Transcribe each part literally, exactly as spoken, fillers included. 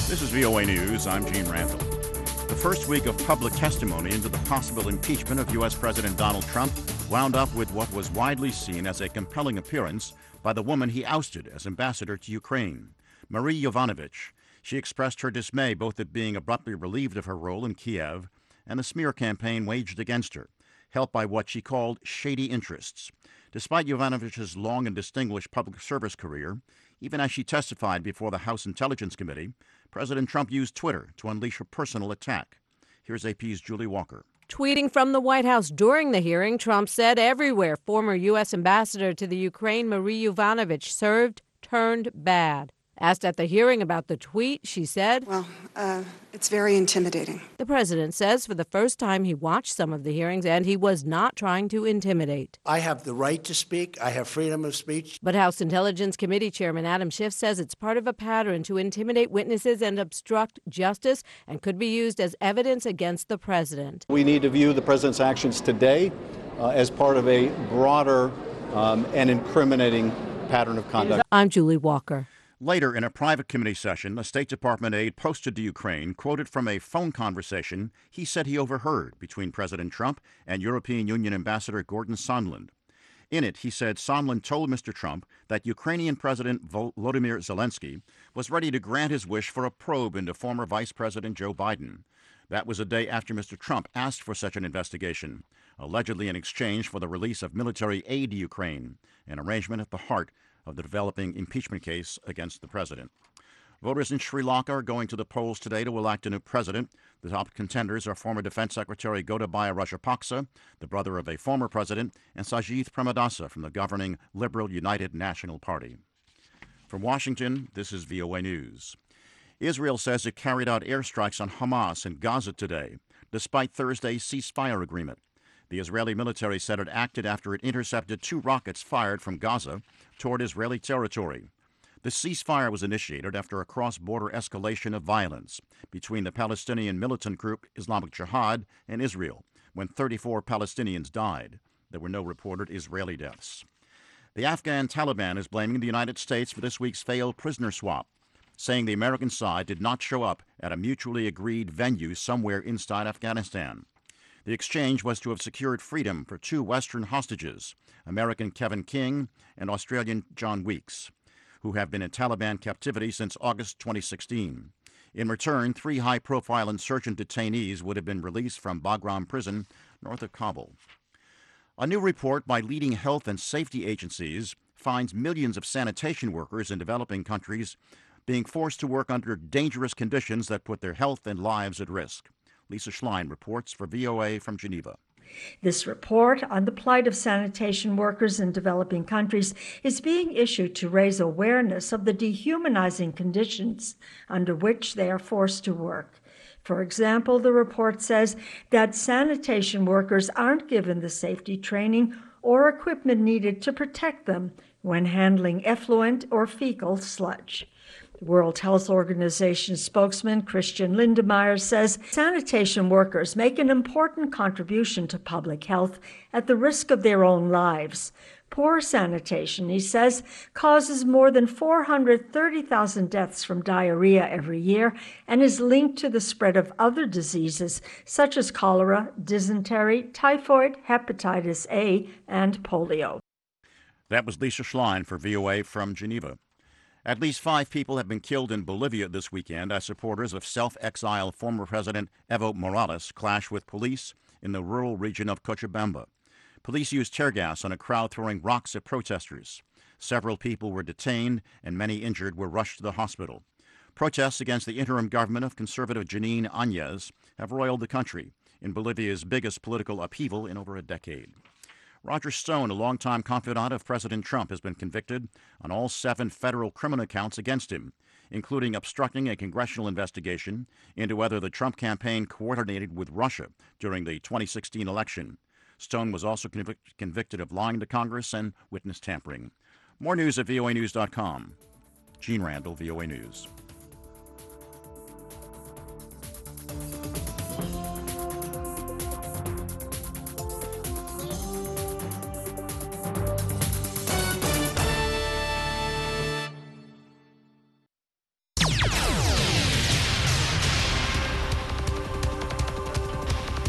This is V O A News. I'm Gene Randall. The first week of public testimony into the possible impeachment of U S. President Donald Trump wound up with what was widely seen as a compelling appearance by the woman he ousted as ambassador to Ukraine, Marie Yovanovitch. She expressed her dismay both at being abruptly relieved of her role in Kiev and the smear campaign waged against her, helped by what she called shady interests. Despite Yovanovitch's long and distinguished public service career, even as she testified before the House Intelligence Committee, President Trump used Twitter to unleash a personal attack. Here's A P's Julie Walker. Tweeting from the White House during the hearing, Trump said everywhere former U S ambassador to the Ukraine, Marie Yovanovitch, served turned bad. Asked at the hearing about the tweet, she said, Well, uh, it's very intimidating. The president says for the first time he watched some of the hearings and he was not trying to intimidate. I have the right to speak. I have freedom of speech. But House Intelligence Committee Chairman Adam Schiff says it's part of a pattern to intimidate witnesses and obstruct justice and could be used as evidence against the president. We need to view the president's actions today uh, as part of a broader um, and incriminating pattern of conduct. I'm Julie Walker. Later, in a private committee session, a State Department aide posted to Ukraine quoted from a phone conversation he said he overheard between President Trump and European Union Ambassador Gordon Sondland. In it, he said Sondland told Mister Trump that Ukrainian President Volodymyr Zelensky was ready to grant his wish for a probe into former Vice President Joe Biden. That was a day after Mister Trump asked for such an investigation, allegedly in exchange for the release of military aid to Ukraine, an arrangement at the heart of the developing impeachment case against the president. Voters in Sri Lanka are going to the polls today to elect a new president. The top contenders are former Defense Secretary Gotabaya Rajapaksa, the brother of a former president, and Sajith Premadasa from the governing Liberal United National Party. From Washington, this is V O A News. Israel says it carried out airstrikes on Hamas in Gaza today, despite Thursday's ceasefire agreement. The Israeli military said it acted after it intercepted two rockets fired from Gaza toward Israeli territory. The ceasefire was initiated after a cross-border escalation of violence between the Palestinian militant group Islamic Jihad and Israel, when thirty-four Palestinians died. There were no reported Israeli deaths. The Afghan Taliban is blaming the United States for this week's failed prisoner swap, saying the American side did not show up at a mutually agreed venue somewhere inside Afghanistan. The exchange was to have secured freedom for two Western hostages, American Kevin King and Australian John Weeks, who have been in Taliban captivity since August twenty sixteen. In return, three high-profile insurgent detainees would have been released from Bagram prison north of Kabul. A new report by leading health and safety agencies finds millions of sanitation workers in developing countries being forced to work under dangerous conditions that put their health and lives at risk. Lisa Schlein reports for V O A from Geneva. This report on the plight of sanitation workers in developing countries is being issued to raise awareness of the dehumanizing conditions under which they are forced to work. For example, the report says that sanitation workers aren't given the safety training or equipment needed to protect them when handling effluent or fecal sludge. The World Health Organization spokesman Christian Lindemeyer says sanitation workers make an important contribution to public health at the risk of their own lives. Poor sanitation, he says, causes more than four hundred thirty thousand deaths from diarrhea every year and is linked to the spread of other diseases such as cholera, dysentery, typhoid, hepatitis A, and polio. That was Lisa Schlein for V O A from Geneva. At least five people have been killed in Bolivia this weekend as supporters of self-exiled former President Evo Morales clash with police in the rural region of Cochabamba. Police used tear gas on a crowd throwing rocks at protesters. Several people were detained and many injured were rushed to the hospital. Protests against the interim government of conservative Janine Áñez have roiled the country in Bolivia's biggest political upheaval in over a decade. Roger Stone, a longtime confidant of President Trump, has been convicted on all seven federal criminal counts against him, including obstructing a congressional investigation into whether the Trump campaign coordinated with Russia during the twenty sixteen election. Stone was also convic- convicted of lying to Congress and witness tampering. More news at V O A news dot com. Gene Randall, V O A News.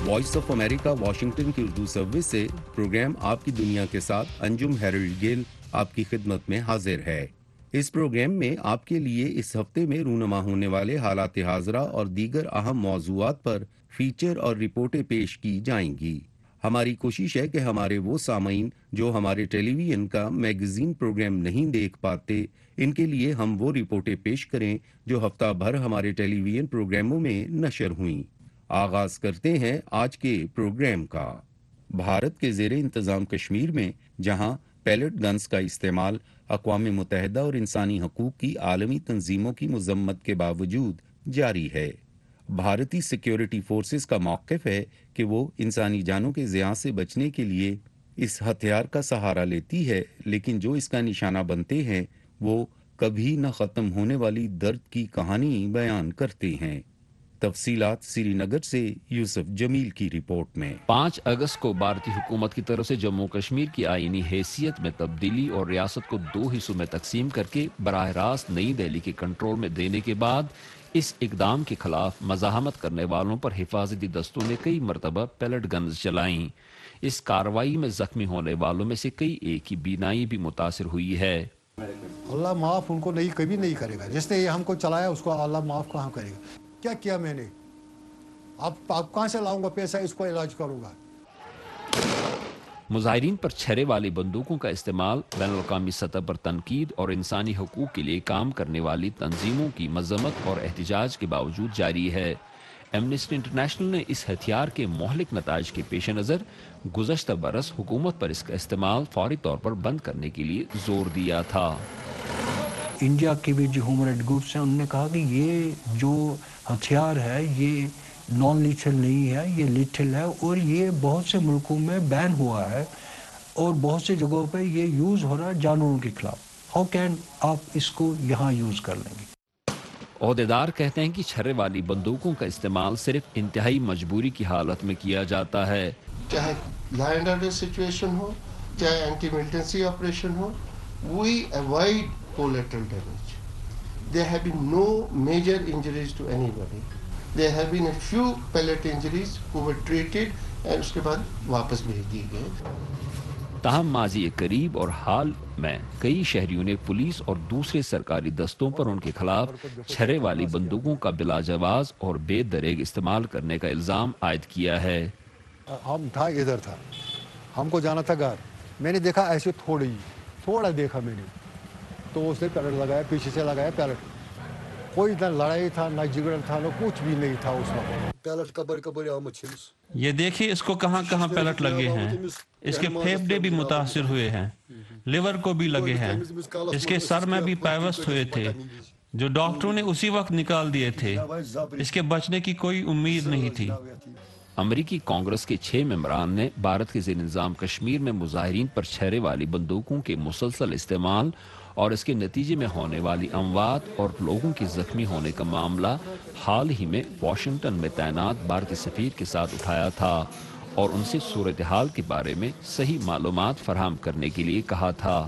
Voice of America Washington کی Urdu service سے programme آپ کی دنیا کے ساتھ انجم Herald گیل آپ کی خدمت میں حاضر ہے۔ اس پروگرام میں آپ کے لیے اس ہفتے میں رونما ہونے والے حالات حاضرہ اور دیگر اہم موضوعات پر فیچر اور رپورٹیں پیش کی جائیں گی۔ ہماری کوشش ہے کہ ہمارے وہ سامعین جو ہمارے ٹیلی ویژن کا میگزین پروگرام نہیں دیکھ پاتے، ان کے لیے ہم وہ رپورٹیں پیش کریں جو ہفتہ بھر ہمارے ٹیلی ویژن پروگراموں میں نشر ہوئیں۔ آغاز کرتے ہیں آج کے پروگرام کا۔ بھارت کے زیر انتظام کشمیر میں جہاں پیلٹ گنز کا استعمال اقوام متحدہ اور انسانی حقوق کی عالمی تنظیموں کی مذمت کے باوجود جاری ہے، بھارتی سیکیورٹی فورسز کا موقف ہے کہ وہ انسانی جانوں کے ضیاع سے بچنے کے لیے اس ہتھیار کا سہارا لیتی ہے، لیکن جو اس کا نشانہ بنتے ہیں وہ کبھی نہ ختم ہونے والی درد کی کہانی بیان کرتے ہیں۔ تفصیلات سری نگر سے یوسف جمیل کی رپورٹ میں۔ پانچ اگست کو بھارتی حکومت کی طرف سے جموں کشمیر کی آئینی حیثیت میں تبدیلی اور ریاست کو دو حصوں میں تقسیم کر کے براہ راست نئی دہلی کے کنٹرول میں دینے کے بعد اس اقدام کے خلاف مزاحمت کرنے والوں پر حفاظتی دستوں نے کئی مرتبہ پیلٹ گنز چلائیں۔ اس کارروائی میں زخمی ہونے والوں میں سے کئی ایک کی بینائی بھی متاثر ہوئی ہے۔ اللہ معاف ان کو نہیں کبھی نہیں کرے گا، جس نے یہ ہم کو چلایا اس کو اللہ معاف کہاں کرے گا۔ کیا کیا میں نے، اب آپ کہاں سے لاؤں گا پیسہ، اس کو علاج کروں گا۔ مظاہرین پر چھرے والی بندوقوں کا استعمال بین الاقوامی سطح پر تنقید اور انسانی حقوق کے لیے کام کرنے والی تنظیموں کی مذمت اور احتجاج کے باوجود جاری ہے۔ ایمنسٹی انٹرنیشنل نے اس ہتھیار کے مہلک نتائج کے پیش نظر گزشتہ برس حکومت پر اس کا استعمال فوری طور پر بند کرنے کے لیے زور دیا تھا۔ انڈیا کے بھی جو ہیومن رائٹ گروپس ہیں انہوں نے کہا کہ یہ جو ہتھیار ہے یہ نان لیتھل نہیں ہے، یہ لیتھل ہے، اور یہ بہت سے ملکوں میں بین ہوا ہے اور بہت سے جگہوں پہ یہ یوز ہو رہا ہے جانوروں کے خلاف۔ ہاؤ کین آپ اس کو یہاں یوز کر لیں گے؟ عہدیدار کہتے ہیں کہ چھرے والی بندوقوں کا استعمال صرف انتہائی مجبوری کی حالت میں کیا جاتا ہے، چاہے لینڈ آرڈر سچویشن ہو، چاہے اینٹی ملٹنسی آپریشن ہو۔ We avoid collateral damage. There have been no major injuries to anybody. There have been a few pellet injuries who were treated and اس کے بعد واپس بھیج دیے گئے۔ تاہم ماضی قریب اور حال میں کئی شہریوں نے پولیس اور دوسرے سرکاری دستوں پر ان کے خلاف چھرے والی بندوقوں کا بلا جواز اور بے دریغ استعمال کرنے کا الزام عائد کیا ہے۔ ہم تھا ادھر تھا، ہم کو جانا تھا گھر، میں نے دیکھا ایسے تھوڑی تھوڑا دیکھا میں نے، تو اس نے پیلٹ لگایا، پیچھے سے لگایا پیلٹ۔ کوئی نہ لڑائی تھا نہ جگڑ تھا نہ کچھ بھی نہیں تھا اس وقت۔ پیلٹ کبر کبر آمد چھلس، یہ دیکھیے اس کو کہاں کہاں پیلٹ لگے ہیں، اس کے پھیپھڑے بھی متاثر ہوئے ہیں، لیور کو بھی لگے ہیں، اس کے سر میں بھی پیوست ہوئے تھے جو ڈاکٹروں نے اسی وقت نکال دیے تھے، اس کے بچنے کی کوئی امید نہیں تھی۔ امریکی کانگریس کے چھ ممبران نے بھارت کے زیر نظام کشمیر میں مظاہرین پر چھرے والی بندوقوں کے مسلسل استعمال اور اس کے نتیجے میں ہونے والی اموات اور لوگوں کی زخمی ہونے کا معاملہ حال ہی میں واشنگٹن میں تعینات بھارتی سفیر کے ساتھ اٹھایا تھا اور ان سے صورتحال کے بارے میں صحیح معلومات فراہم کرنے کے لیے کہا تھا۔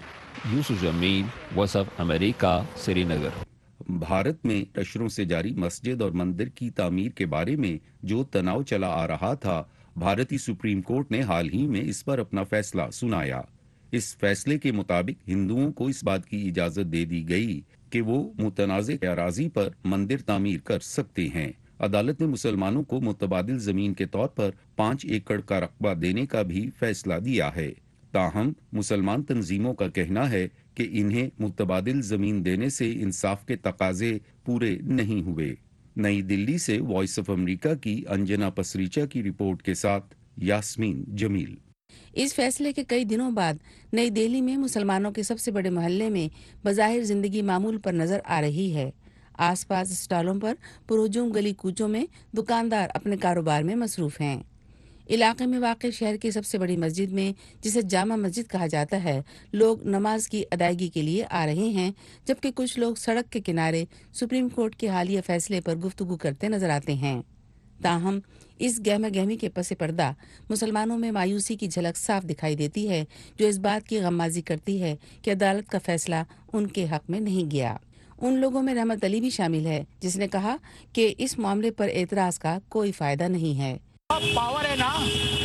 Yusuf Jamil, Voice of America, Srinagar. Bharat میں اشروں سے جاری مسجد اور مندر کی تعمیر کے بارے میں جو تناؤ چلا آ رہا تھا، بھارتی سپریم کورٹ نے حال ہی میں اس پر اپنا فیصلہ سنایا۔ اس فیصلے کے مطابق ہندوؤں کو اس بات کی اجازت دے دی گئی کہ وہ متنازع اراضی پر مندر تعمیر کر سکتے ہیں۔ عدالت نے مسلمانوں کو متبادل زمین کے طور پر پانچ ایکڑ کا رقبہ دینے کا بھی فیصلہ دیا ہے۔ تاہم مسلمان تنظیموں کا کہنا ہے کہ انہیں متبادل زمین دینے سے انصاف کے تقاضے پورے نہیں ہوئے۔ نئی دلی سے وائس آف امریکہ کی انجنا پسریچا کی رپورٹ کے ساتھ یاسمین جمیل۔ اس فیصلے کے کئی دنوں بعد نئی دہلی میں مسلمانوں کے سب سے بڑے محلے میں بظاہر زندگی معمول پر نظر آ رہی ہے۔ آس پاس اسٹالوں پر پرہجوم گلی کوچوں میں دکاندار اپنے کاروبار میں مصروف ہیں۔ علاقے میں واقع شہر کی سب سے بڑی مسجد میں، جسے جامع مسجد کہا جاتا ہے، لوگ نماز کی ادائیگی کے لیے آ رہے ہیں، جبکہ کچھ لوگ سڑک کے کنارے سپریم کورٹ کے حالیہ فیصلے پر گفتگو کرتے نظر آتے ہیں۔ تاہم اس گہمہ گہمی کے پس پردہ مسلمانوں میں مایوسی کی جھلک صاف دکھائی دیتی ہے، جو اس بات کی غمازی کرتی ہے کہ عدالت کا فیصلہ ان کے حق میں نہیں گیا۔ ان لوگوں میں رحمت علی بھی شامل ہے، جس نے کہا کہ اس معاملے پر اعتراض کا کوئی فائدہ نہیں ہے۔ पावर है ना,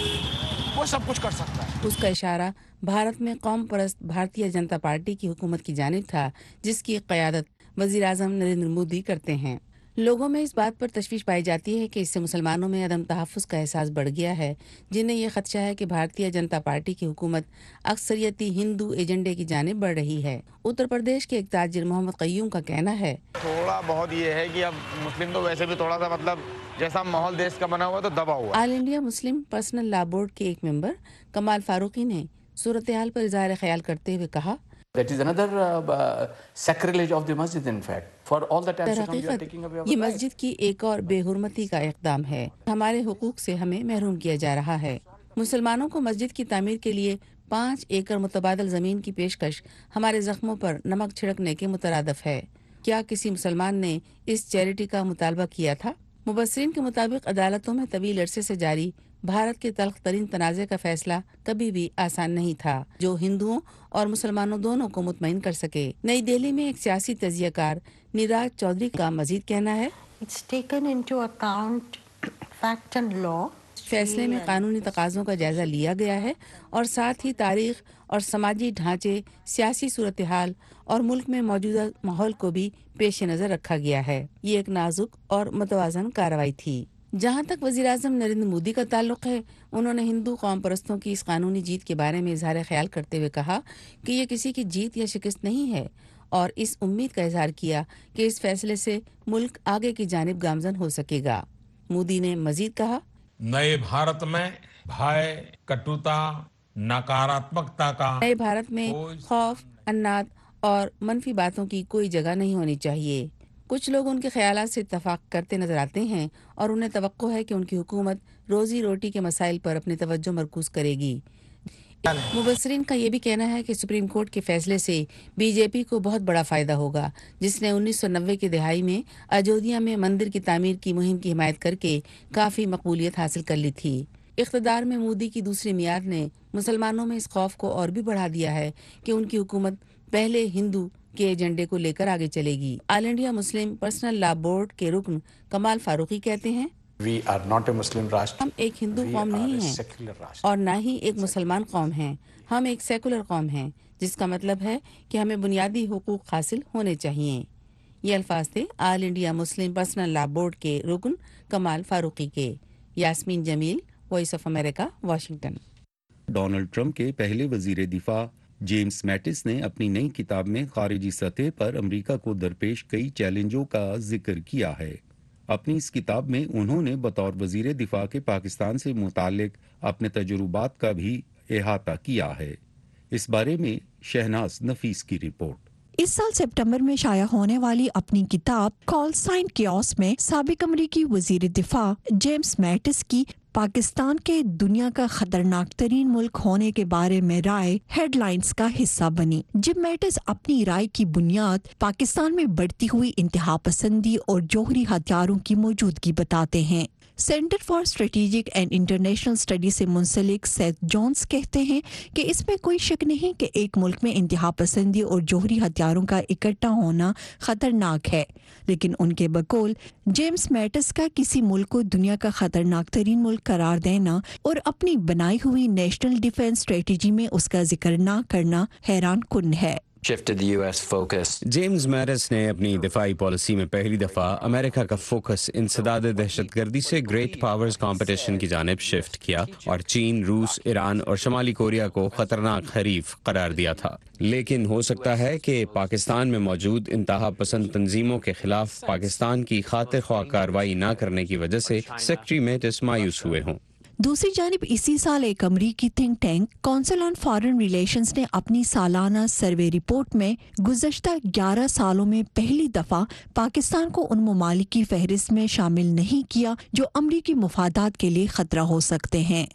वो सब कुछ कर सकता है. उसका इशारा भारत में कौम परस्त भारतीय जनता पार्टी की हुकूमत की जानिब था, जिसकी क़यादत वज़ीर आज़म नरेंद्र मोदी करते हैं. लोगों में इस बात पर तशवीश पाई जाती है कि इससे मुसलमानों में अदम तहफ़्फ़ुज़ का एहसास बढ़ गया है, जिन्हें यह खदशा है कि भारतीय जनता पार्टी की हुकूमत अक्सरियती हिंदू एजेंडे की जानिब बढ़ रही है. उत्तर प्रदेश के एक ताजिर मोहम्मद क़य्यूम का कहना है, थोड़ा बहुत ये है कि अब मुस्लिम तो वैसे भी थोड़ा सा मतलब जैसा माहौल देश का बना हुआ तो दबा हुआ. All India Muslim Personal Law Board के एक मेंबर कमाल फारूकी ने सूरत हाल पर इज़हार ख्याल करते हुए कहा, That is another uh, sacrilege of the masjid in fact. For all the time we are taking away our ये मस्जिद की एक और बेहुरमती का इक़दाम है. हमारे हुकूक से हमें महरूम किया जा रहा है. मुसलमानों को मस्जिद की तामीर के लिए पाँच एकड़ मुतबादल ज़मीन की पेशकश हमारे ज़ख्मों पर नमक छिड़कने के मुतरादफ है. क्या किसी मुसलमान ने इस चैरिटी का मुतालबा किया था? मुबस्सिरीन के मुताबिक अदालतों में तवील अरसे से जारी भारत के तल्ख तरीन तनाज़े का फैसला कभी भी आसान नहीं था, जो हिंदुओं और मुसलमानों दोनों को मुतमईन कर सके. नई दिल्ली में एक सियासी तजियाकार निराज चौधरी का मजीद कहना है, It's taken into account fact and law. फैसले में कानूनी तकाज़ों का जायजा लिया गया है और साथ ही तारीख और समाजी ढांचे, सियासी सूरत हाल और मुल्क में मौजूदा माहौल को भी पेश नज़र रखा गया है. ये एक नाजुक और मुतवाज़न कार्रवाई थी. जहाँ तक वज़ीर आज़म नरेंद्र मोदी का ताल्लुक़ है, उन्होंने हिंदू कौम परस्तों की इस कानूनी जीत के बारे में इज़हार ख्याल करते हुए कहा कि ये किसी की जीत या शिकस्त नहीं है, और इस उम्मीद का इज़हार किया कि इस फैसले से मुल्क आगे की जानिब गामज़न हो सकेगा. मोदी ने मजीद कहा, नए भारत में भय, कटुता, नकारात्मकता का नए भारत में खौफ, अन्नाद और मनफी बातों की कोई जगह नहीं होनी चाहिए. कुछ लोग उनके ख्यालात से इत्तफाक करते नजर आते हैं और उन्हें तवक्को है कि उनकी हुकूमत रोजी रोटी के मसाइल पर अपनी तवज्जो मरकूज करेगी. मुबस्सिरीन का ये भी कहना है कि सुप्रीम कोर्ट के फैसले से बीजेपी को बहुत बड़ा फायदा होगा, जिसने उन्नीस सौ नब्बे की दिहाई में अयोध्या में मंदिर की तामीर की मुहिम की हिमायत करके काफ़ी मकबूलियत हासिल कर ली थी. इख्तिदार में मोदी की दूसरी मियाद ने मुसलमानों में इस खौफ को और भी बढ़ा दिया है कि उनकी हुकूमत पहले हिंदू के एजेंडे को लेकर आगे चलेगी. All India Muslim Personal Law Board के रुकन कमाल फारूकी कहते हैं, We are not a Muslim राष्ट्र. हम एक हिंदू कौम नहीं हैं और ना ही एक मुसलमान कौम हैं. हम एक सेकुलर कौम हैं, जिसका मतलब है कि हमें बुनियादी हुकूक हासिल होने चाहिए. ये अल्फाज थे All India Muslim Personal Law Board के रुकन कमाल फारूकी के. Yasmeen Jamil, Voice of America, Washington. Donald Trump के पहले वजीर दिफा जेम्स मैटिस ने अपनी नई किताब में खारिजी सतह पर अमेरिका को दरपेश कई चैलेंजों का जिक्र किया है. अपनी इस किताब में उन्होंने बतौर वजीर दिफा के पाकिस्तान से मुतालिक अपने तजुर्बात का भी अहाता किया है. इस बारे में शहनाज नफीस की रिपोर्ट. इस साल सितंबर में शाया होने वाली अपनी किताब कॉल साइन कियोस में साबिक अमरीकी वजीर दिफा जेम्स मैटिस की पाकिस्तान के दुनिया का खतरनाक तरीन मुल्क होने के बारे में राय हेडलाइंस का हिस्सा बनी. जिम मैटिस अपनी राय की बुनियाद पाकिस्तान में बढ़ती हुई इंतहा पसंदी और जौहरी हथियारों की मौजूदगी बताते हैं. Center for Strategic and International Study से मुंसलिक सेथ जॉन्स कहते हैं कि इसमें कोई शक नहीं कि एक मुल्क में इंतहा पसंदी और जौहरी हथियारों का इकट्ठा होना खतरनाक है, लेकिन उनके बकौल जेम्स मैटिस का किसी मुल्क को दुनिया का खतरनाक तरीन मुल्क करार देना और अपनी बनाई हुई नेशनल डिफेंस स्ट्रेटेजी में उसका जिक्र न करना हैरान कुन है. जेम्स मैटिस ने अपनी दिफाई पॉलिसी में पहली दफ़ा अमेरिका का फोकस इंसदाद दहशतगर्दी से ग्रेट पावर्स कंपटीशन की जानिब शिफ्ट किया और चीन, रूस, ईरान और शमाली कोरिया को खतरनाक हरीफ करार दिया था. लेकिन हो सकता है कि पाकिस्तान में मौजूद इंतहा पसंद तंजीमों के खिलाफ पाकिस्तान की खातिर ख्वाह कार्रवाई न करने की वजह से सेक्रेटरी मैटिस मायूस हुए हों. दूसरी जानिब इसी साल एक अमरीकी think tank Council on Foreign Relations ने अपनी सालाना सर्वे रिपोर्ट में गुज़श्ता ग्यारह सालों में पहली दफा पाकिस्तान को उन ममालिक की फहरिस्त में शामिल नहीं किया जो अमरीकी मुफादात के लिए खतरा हो सकते हैं.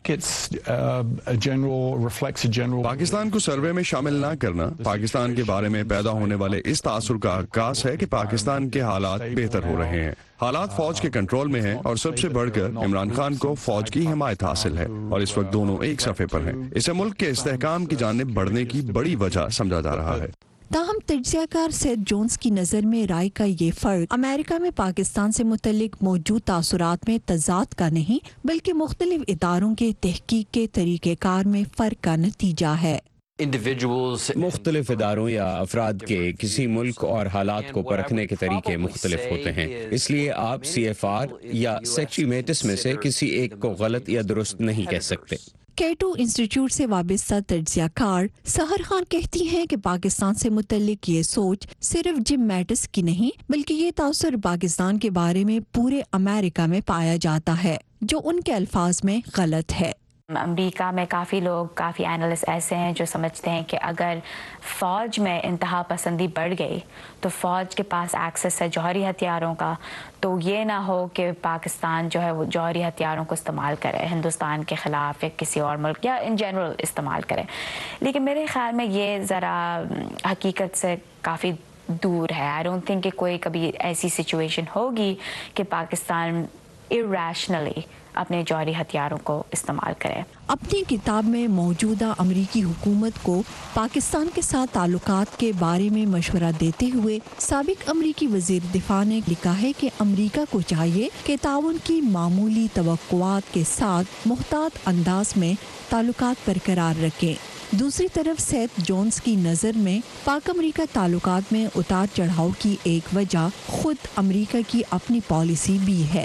पाकिस्तान को सर्वे में शामिल न करना पाकिस्तान के बारे में पैदा होने वाले इस तासुर का अक्कास है कि पाकिस्तान के हालात बेहतर हो रहे हैं. हालात फौज के कंट्रोल में हैं और सबसे बढ़कर इमरान खान को फौज की हिमायत हासिल है और इस वक्त दोनों एक सफ़े पर हैं. इसे मुल्क के इस्तेहकाम की जानिब बढ़ने की बड़ी वजह समझा जा रहा है. تاہم تجزیہ کار سیتھ جونز کی نظر میں رائے کا یہ فرق امریکہ میں پاکستان سے متعلق موجود تاثرات میں تضاد کا نہیں بلکہ مختلف اداروں کے تحقیق کے طریقہ کار میں فرق کا نتیجہ ہے۔ مختلف اداروں یا افراد کے کسی ملک اور حالات کو پرکھنے کے طریقے مختلف ہوتے ہیں، اس لیے آپ سی ایف آر یا سیکچی میٹس میں سے کسی ایک کو غلط یا درست نہیں کہہ سکتے۔ کیٹو انسٹیٹیوٹ سے وابستہ تجزیہ کار سحر خان کہتی ہیں کہ پاکستان سے متعلق یہ سوچ صرف جم میٹس کی نہیں بلکہ یہ تاثر پاکستان کے بارے میں پورے امریکہ میں پایا جاتا ہے جو ان کے الفاظ میں غلط ہے۔ امریکہ میں کافی لوگ کافی اینالسٹ ایسے ہیں جو سمجھتے ہیں کہ اگر فوج میں انتہا پسندی بڑھ گئی تو فوج کے پاس ایکسس ہے جوہری ہتھیاروں کا، تو یہ نہ ہو کہ پاکستان جو ہے وہ جوہری ہتھیاروں کو استعمال کرے ہندوستان کے خلاف یا کسی اور ملک یا ان جنرل استعمال کرے۔ لیکن میرے خیال میں یہ ذرا حقیقت سے کافی دور ہے۔ آئی ڈونٹ تھنک کہ کوئی کبھی ایسی سچویشن ہوگی کہ پاکستان irrationally اپنے جوہری ہتھیاروں کو استعمال کرے۔ اپنی کتاب میں موجودہ امریکی حکومت کو پاکستان کے ساتھ تعلقات کے بارے میں مشورہ دیتے ہوئے سابق امریکی وزیر دفاع نے لکھا ہے کہ امریکہ کو چاہیے کہ تعاون کی معمولی توقعات کے ساتھ محتاط انداز میں تعلقات برقرار رکھیں۔ دوسری طرف سیتھ جونز کی نظر میں پاک امریکہ تعلقات میں اتار چڑھاؤ کی ایک وجہ خود امریکہ کی اپنی پالیسی بھی ہے۔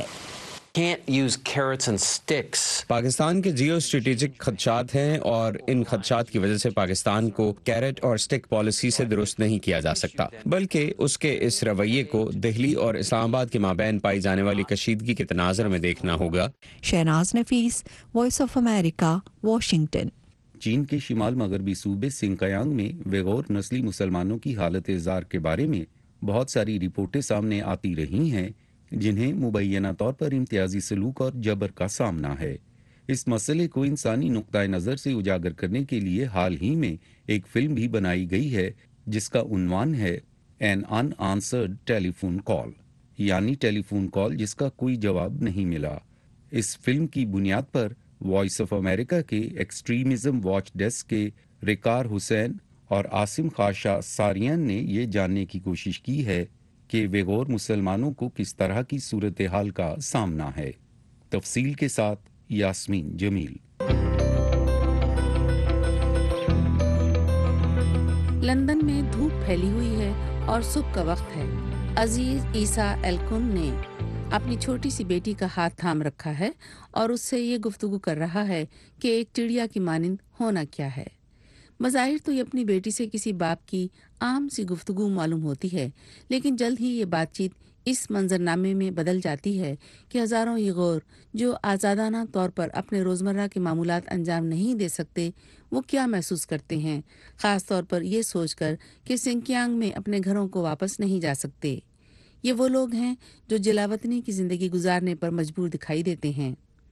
پاکستان کے جیو اسٹریٹجک خدشات ہیں اور ان خدشات کی وجہ سے پاکستان کو کیرٹ اور سٹک پالیسی سے درست نہیں کیا جا سکتا، بلکہ اس کے اس رویے کو دہلی اور اسلام آباد کے مابین پائی جانے والی کشیدگی کے تناظر میں دیکھنا ہوگا۔ Shahnaz Nafees, Voice of America, Washington. چین کے شمال مغربی صوبے سنکیانگ میں ویغور نسلی مسلمانوں کی حالت زار کے بارے میں بہت ساری رپورٹیں سامنے آتی رہی ہیں جنہیں مبینہ طور پر امتیازی سلوک اور جبر کا سامنا ہے۔ اس مسئلے کو انسانی نقطۂ نظر سے اجاگر کرنے کے لیے حال ہی میں ایک فلم بھی بنائی گئی ہے جس کا عنوان ہے an unanswered telephone call, یعنی ٹیلی فون کال جس کا کوئی جواب نہیں ملا۔ اس فلم کی بنیاد پر وائس آف امریکہ کے ایکسٹریمزم واچ ڈیسک کے ریکار حسین اور عاصم خاشا ساریان نے یہ جاننے کی کوشش کی ہے کہ ویغور مسلمانوں کو کس طرح کی صورتحال کا سامنا ہے۔ تفصیل کے ساتھ یاسمین جمیل۔ لندن میں دھوپ پھیلی ہوئی ہے اور صبح کا وقت ہے۔ عزیز عیسیٰ ایلکن نے اپنی چھوٹی سی بیٹی کا ہاتھ تھام رکھا ہے اور اس سے یہ گفتگو کر رہا ہے کہ ایک چڑیا کی مانند ہونا کیا ہے۔ بظاہر تو یہ اپنی بیٹی سے کسی باپ کی عام سی گفتگو معلوم ہوتی ہے، لیکن جلد ہی یہ بات چیت اس منظرنامے میں بدل جاتی ہے کہ ہزاروں ویغور جو آزادانہ طور پر اپنے روزمرہ کے معمولات انجام نہیں دے سکتے، وہ کیا محسوس کرتے ہیں، خاص طور پر یہ سوچ کر کہ سنکیانگ میں اپنے گھروں کو واپس نہیں جا سکتے۔ یہ وہ لوگ ہیں جو جلاوطنی کی زندگی گزارنے پر مجبور دکھائی دیتے ہیں۔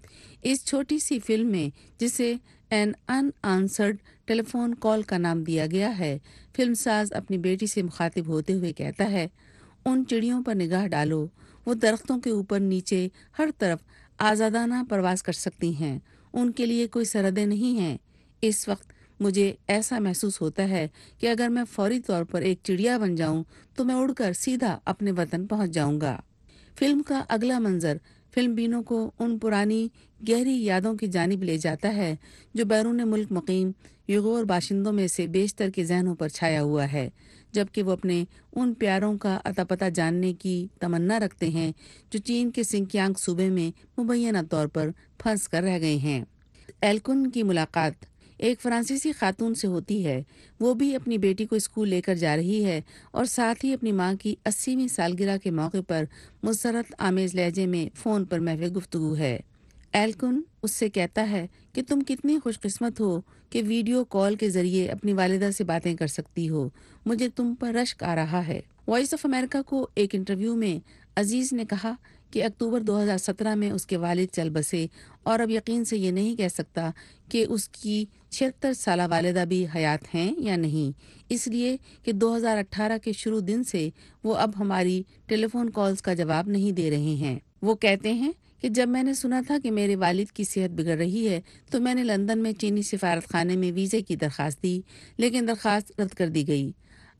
اس چھوٹی سی فلم میں جسے an unanswered telephone call کا نام دیا گیا ہے، فلم ساز اپنی بیٹی سے مخاطب ہوتے ہوئے کہتا ہے، ان چڑیوں پر نگاہ ڈالو، وہ درختوں کے اوپر نیچے ہر طرف آزادانہ پرواز کر سکتی ہیں، ان کے لیے کوئی سرحدیں نہیں ہیں۔ اس وقت مجھے ایسا محسوس ہوتا ہے کہ اگر میں فوری طور پر ایک چڑیا بن جاؤں تو میں اڑ کر سیدھا اپنے وطن پہنچ جاؤں گا۔ فلم کا اگلا منظر فلم بینوں کو ان پرانی گہری یادوں کی جانب لے جاتا ہے جو بیرون ملک مقیم ویغور باشندوں میں سے بیشتر کے ذہنوں پر چھایا ہوا ہے، جبکہ وہ اپنے ان پیاروں کا اتا پتہ جاننے کی تمنا رکھتے ہیں جو چین کے سنکیانگ صوبے میں مبینہ طور پر پھنس کر رہ گئے ہیں۔ ایلکن کی ملاقات ایک فرانسیسی خاتون سے ہوتی ہے، وہ بھی اپنی بیٹی کو اسکول لے کر جا رہی ہے اور ساتھ ہی اپنی ماں کی اسیویں سالگرہ کے موقع پر مسرت آمیز لہجے میں فون پر محو گفتگو ہے۔ ایلکن اس سے کہتا ہے کہ تم کتنی خوش قسمت ہو کہ ویڈیو کال کے ذریعے اپنی والدہ سے باتیں کر سکتی ہو، مجھے تم پر رشک آ رہا ہے۔ وائس آف امریکہ کو ایک انٹرویو میں عزیز نے کہا کہ اکتوبر دو ہزار سترہ میں اس کے والد چل بسے اور اب یقین سے یہ نہیں کہہ سکتا کہ اس کی چھہتر سالہ والدہ بھی حیات ہیں یا نہیں، اس لیے کہ دو ہزار اٹھارہ کے شروع دن سے وہ اب ہماری ٹیلی فون کالز کا جواب نہیں دے رہے ہیں۔ وہ کہتے ہیں کہ جب میں نے سنا تھا کہ میرے والد کی صحت بگڑ رہی ہے تو میں نے لندن میں چینی سفارت خانے میں ویزے کی درخواست دی، لیکن درخواست رد کر دی گئی۔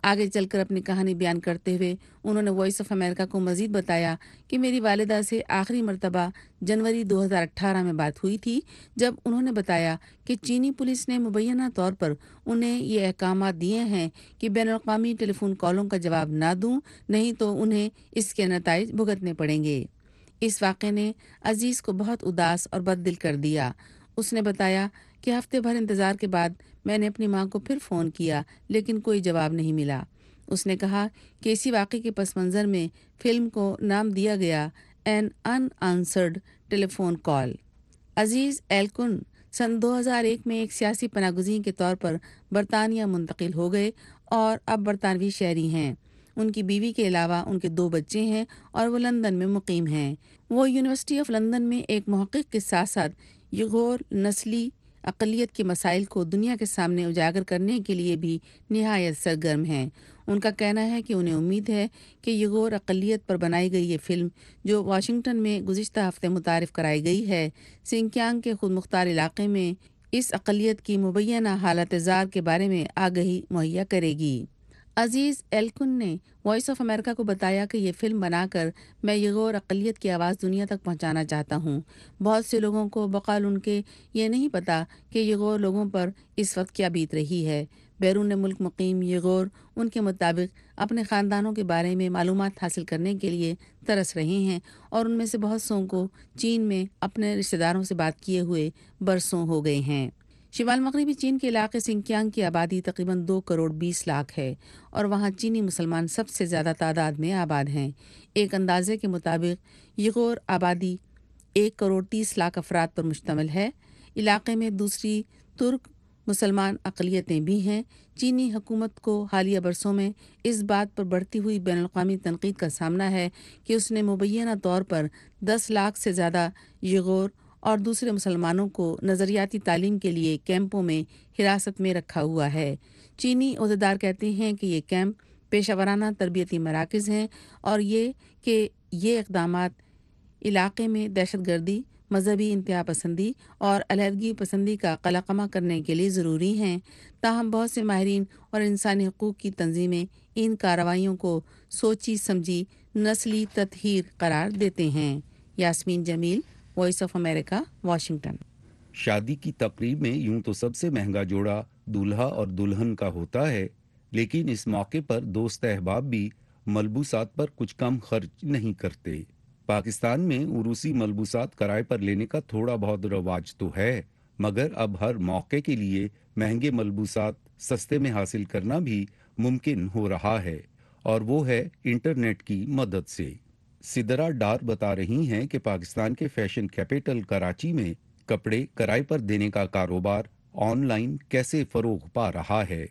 आगे चलकर अपनी कहानी बयान करते हुए उन्होंने वॉइस ऑफ अमेरिका को मजीद बताया कि मेरी वालिदा से आखिरी मरतबा जनवरी दो हज़ार अठारह में बात हुई थी, जब उन्होंने बताया कि चीनी पुलिस ने मुबैना तौर पर उन्हें ये अहकाम दिए हैं कि बैनुल-अक़वामी टेलीफोन कॉलों का जवाब ना दूं, नहीं तो उन्हें इसके नताइज भुगतने पड़ेंगे। इस वाक़े ने अजीज़ को बहुत उदास और बददिल कर दिया। उसने बताया कि हफ्ते भर इंतज़ार के बाद मैंने अपनी मां को फिर फ़ोन किया, लेकिन कोई जवाब नहीं मिला। उसने कहा कि इसी वाक़े के पस मंज़र में फ़िल्म को नाम दिया गया an unanswered telephone call. Aziz Elkun सन दो हज़ार एक में एक सियासी पनागुज़ीन के तौर पर बरतानिया मुंतकिल हो गए और अब बरतानवी शहरी हैं। उनकी बीवी के अलावा उनके दो बच्चे हैं और वो लंदन में मुकीम हैं। वो यूनिवर्सिटी ऑफ लंदन में एक मुहक़्क़िक़ के साथ साथ युगोर नस्ली अक़लियत के मसाइल को दुनिया के सामने उजागर करने के लिए भी निहायत सरगर्म हैं। उनका कहना है कि उन्हें उम्मीद है कि युगोर अक़लियत पर बनाई गई ये फ़िल्म, जो वाशिंगटन में गुज़िश्ता हफ़्ते मुतारिफ़ कराई गई है, सिंकियांग के खुद मुख्तार इलाक़े में इस अक़लियत की मुबैना हालत ज़ार के बारे में आगही मुहैया करेगी। अजीज़ एल्कुन ने वॉइस ऑफ अमेरिका को बताया कि ये फ़िल्म बनाकर मैं युगोर अक़लियत की आवाज़ दुनिया तक पहुंचाना चाहता हूं। बहुत से लोगों को बक़ौल उनके ये नहीं पता कि युगोर लोगों पर इस वक्त क्या बीत रही है। बैरून मुल्क मुकीम युगोर उनके मुताबिक अपने ख़ानदानों के बारे में मालूमात हासिल करने के लिए तरस रहे हैं और उनमें से बहुत सौ को चीन में अपने रिश्तेदारों से बात किए हुए बरसों हो गए हैं। शिमाल मगरबी चीन के इलाके सिंकियांग की आबादी तकरीबन दो करोड़ बीस लाख है और वहाँ चीनी मुसलमान सबसे ज़्यादा तादाद में आबाद हैं। एक अंदाजे के मुताबिक युगोर आबादी एक करोड़ तीस लाख अफराद पर मुश्तमिल है। इलाके में दूसरी तुर्क मुसलमान अक़लियतें भी हैं। चीनी हुकूमत को हालिया बरसों में इस बात पर बढ़ती हुई बैनुल-अक़वामी तनक़ीद का सामना है कि उसने मुबैना तौर पर दस लाख से ज़्यादा युगोर और दूसरे मुसलमानों को नज़रियाती तालीम के लिए कैंपों में हिरासत में रखा हुआ है। चीनी अहदेदार कहते हैं कि ये कैंप पेशावराना तरबियती मराकज़ हैं और ये कि ये इक़दामात इलाक़े में दहशतगर्दी, मजहबी इंतहा पसंदी और अलहदगी पसंदी का कलाकमा करने के लिए ज़रूरी हैं। ताहम बहुत से माहिरीन और इंसानी हकूक़ की तंजीमें इन कार्रवाइयों को सोची समझी नस्ली तत्हीर करार देते हैं। Yasmeen Jamil, Voice of America, Washington. शादी की तकरीब में यूं तो सबसे महंगा जोड़ा दूल्हा और दुल्हन का होता है, लेकिन इस मौके पर दोस्त अहबाब भी मलबूसात पर कुछ कम खर्च नहीं करते। पाकिस्तान में उरूसी मलबूसात किराए पर लेने का थोड़ा बहुत रवाज तो है, मगर अब हर मौके के लिए महंगे मलबूसात सस्ते में हासिल करना भी मुमकिन हो रहा है, और वो है इंटरनेट की मदद से। सिदरा डार बता रही हैं कि पाकिस्तान के फैशन कैपिटल कराची में कपड़े किराए पर देने का कारोबार ऑनलाइन कैसे फरोग पा रहा है।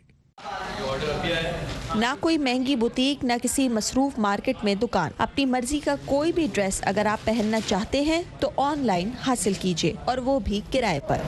ना कोई महंगी बुटीक, ना किसी मसरूफ मार्केट में दुकान। अपनी मर्जी का कोई भी ड्रेस अगर आप पहनना चाहते हैं तो ऑनलाइन हासिल कीजिए, और वो भी किराए पर।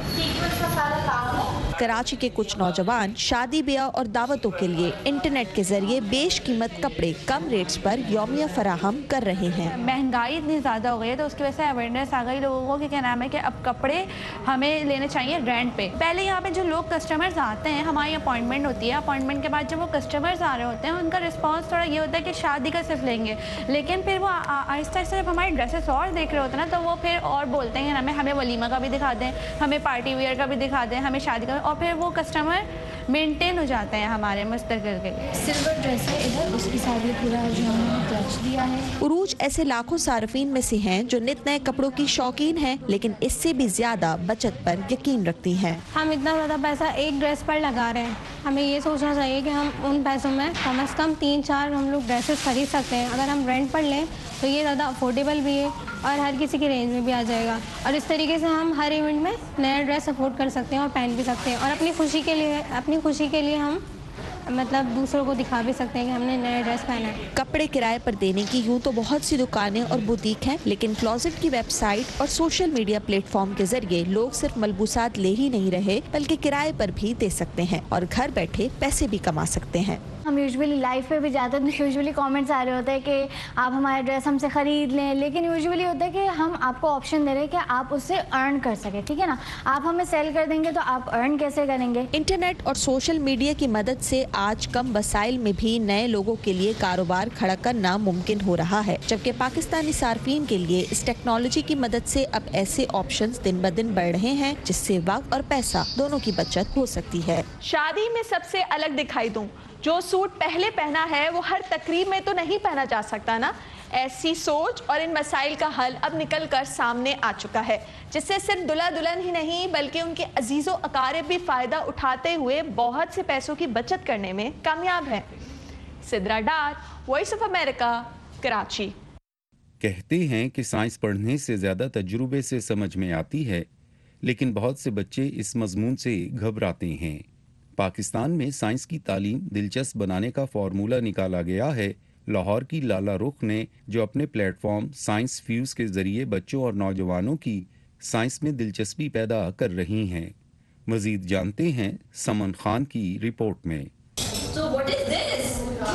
कराची के कुछ नौजवान शादी ब्याह और दावतों के लिए इंटरनेट के जरिए बेशकीमत कपड़े कम रेट्स पर यौमिया फराहम कर रहे हैं। महंगाई इतनी ज़्यादा हो गई है तो उसकी वजह से अवेयरनेस आ गई लोगों को कि क्या नाम है कि अब कपड़े हमें लेने चाहिए रेंट पे। पहले यहाँ पे जो लोग कस्टमर्स आते हैं, हमारी अपॉइंटमेंट होती है, अपॉइंटमेंट के बाद जब वो कस्टमर्स आ रहे होते हैं उनका रिस्पॉन्स थोड़ा ये होता है कि शादी का सिर्फ लेंगे, लेकिन फिर वो आहिस्ता आहिस्ता जब हमारी ड्रेसेस और देख रहे होते हैं ना तो वो फिर और बोलते हैं हमें हमें वलीमा का भी दिखा दें, हमें पार्टी वेयर का भी दिखा दें, हमें शादी का, और फिर वो कस्टमर मेंटेन हो जाते हैं हमारे मुस्तकिल के लिए। सिल्वर ड्रेस है इधर, उसके साथ ये पूरा जो हमने टच दिया है। उरूज ऐसे लाखों सार्फिन में से हैं जो नित नए कपड़ों की शौकीन हैं, लेकिन इससे भी ज्यादा बचत पर यकीन रखती हैं। हम इतना ज़्यादा पैसा एक ड्रेस पर लगा रहे हैं, हमें ये सोचना चाहिए कि हम उन पैसों में कम अज़ कम तीन चार हम लोग ड्रेसेस खरीद सकते हैं। अगर हम रेंट पर लें तो ये ज़्यादा अफोर्डेबल भी है और हर किसी की रेंज में भी आ जाएगा, और इस तरीके से हम हर इवेंट में नया ड्रेस अफोर्ड कर सकते हैं और पहन भी सकते हैं, और अपनी खुशी के लिए अपनी खुशी के लिए हम मतलब दूसरों को दिखा भी सकते हैं कि हमने नया ड्रेस पहना है। कपड़े किराए पर देने की यूँ तो बहुत सी दुकानें और बुटीक हैं, लेकिन क्लोजेट की वेबसाइट और सोशल मीडिया प्लेटफॉर्म के जरिए लोग सिर्फ मलबूसात ले ही नहीं रहे बल्कि किराए पर भी दे सकते हैं और घर बैठे पैसे भी कमा सकते हैं। ہم یوزولی لائف پہ بھی جاتے ہیں تو یوزولی کامنٹس آ رہے ہوتے ہیں کہ آپ ہمارا ڈریس ہم سے خرید لیں، لیکن یوزولی ہوتا ہے کہ ہم آپ کو آپشن دے رہے ہیں کہ آپ اس سے ارن کر سکیں، ٹھیک ہے نا. آپ ہمیں سیل کر دیں گے تو آپ ارن کیسے کریں گے؟ انٹرنیٹ اور سوشل میڈیا کی مدد سے آج کم وسائل میں بھی نئے لوگوں کے لیے کاروبار کھڑا کرنا ممکن ہو رہا ہے، جبکہ پاکستانی صارفین کے لیے اس ٹیکنالوجی کی مدد سے اب ایسے آپشنز دن بدن بڑھ رہے ہیں جس سے وقت اور پیسہ دونوں کی بچت ہو سکتی ہے. شادی میں سب سے الگ دکھائی دوں، جو سوٹ پہلے پہنا ہے وہ ہر تقریب میں تو نہیں پہنا جا سکتا نا. ایسی سوچ اور ان مسائل کا حل اب نکل کر سامنے آ چکا ہے، جس سے صرف دلہا دلہن ہی نہیں بلکہ ان کے عزیز و اقارب بھی فائدہ اٹھاتے ہوئے بہت سے پیسوں کی بچت کرنے میں کامیاب ہیں. Sidra Dar, Voice of America, Karachi. کہتے ہیں کہ سائنس پڑھنے سے زیادہ تجربے سے سمجھ میں آتی ہے، لیکن بہت سے بچے اس مضمون سے گھبراتے ہیں. پاکستان میں سائنس کی تعلیم دلچسپ بنانے کا فارمولہ نکالا گیا ہے. لاہور کی لالا رخ نے جو اپنے پلیٹ فارم سائنس فیوز کے ذریعے بچوں اور نوجوانوں کی سائنس میں دلچسپی پیدا کر رہی ہیں. مزید جانتے ہیں سمن خان کی رپورٹ میں. So what is this?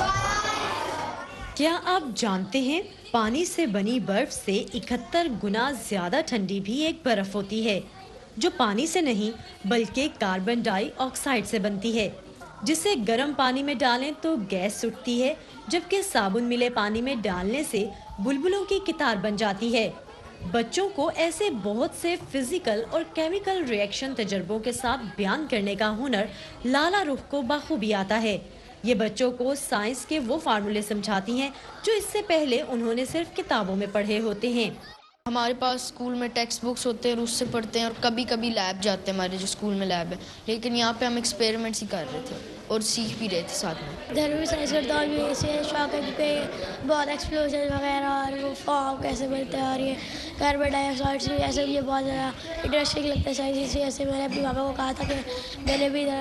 کیا آپ جانتے ہیں پانی سے بنی برف سے اکہتر گنا زیادہ ٹھنڈی بھی ایک برف ہوتی ہے جو پانی سے نہیں بلکہ کاربن ڈائی آکسائڈ سے بنتی ہے، جسے گرم پانی میں ڈالیں تو گیس اٹھتی ہے، جبکہ صابن ملے پانی میں ڈالنے سے بلبلوں کی قطار بن جاتی ہے. بچوں کو ایسے بہت سے فزیکل اور کیمیکل ری ایکشن تجربوں کے ساتھ بیان کرنے کا ہنر لالا رخ کو بخوبی آتا ہے. یہ بچوں کو سائنس کے وہ فارمولے سمجھاتی ہیں جو اس سے پہلے انہوں نے صرف کتابوں میں پڑھے ہوتے ہیں. ہمارے پاس اسکول میں ٹیکسٹ بکس ہوتے ہیں اور اس سے پڑھتے ہیں، اور کبھی کبھی لیب جاتے ہیں ہمارے جو اسکول میں لیب ہے، لیکن یہاں پہ ہم ایکسپیریمنٹس ہی کر رہے تھے اور سیکھ بھی رہے تھے ساتھ میں. گھر میں سائنس کرتا ہوں بھی اسے شوق ہے کیونکہ بہت ایکسپلوژن وغیرہ اور وہ فارم کیسے بنتے ہیں اور یہ کاربن ڈائی آکسائڈ سے ایسے مجھے بہت زیادہ انٹرسٹنگ لگتا ہے سائنس. اسی ایسے میں نے اپنی پاپا کو کہا تھا کہ میں نے بھی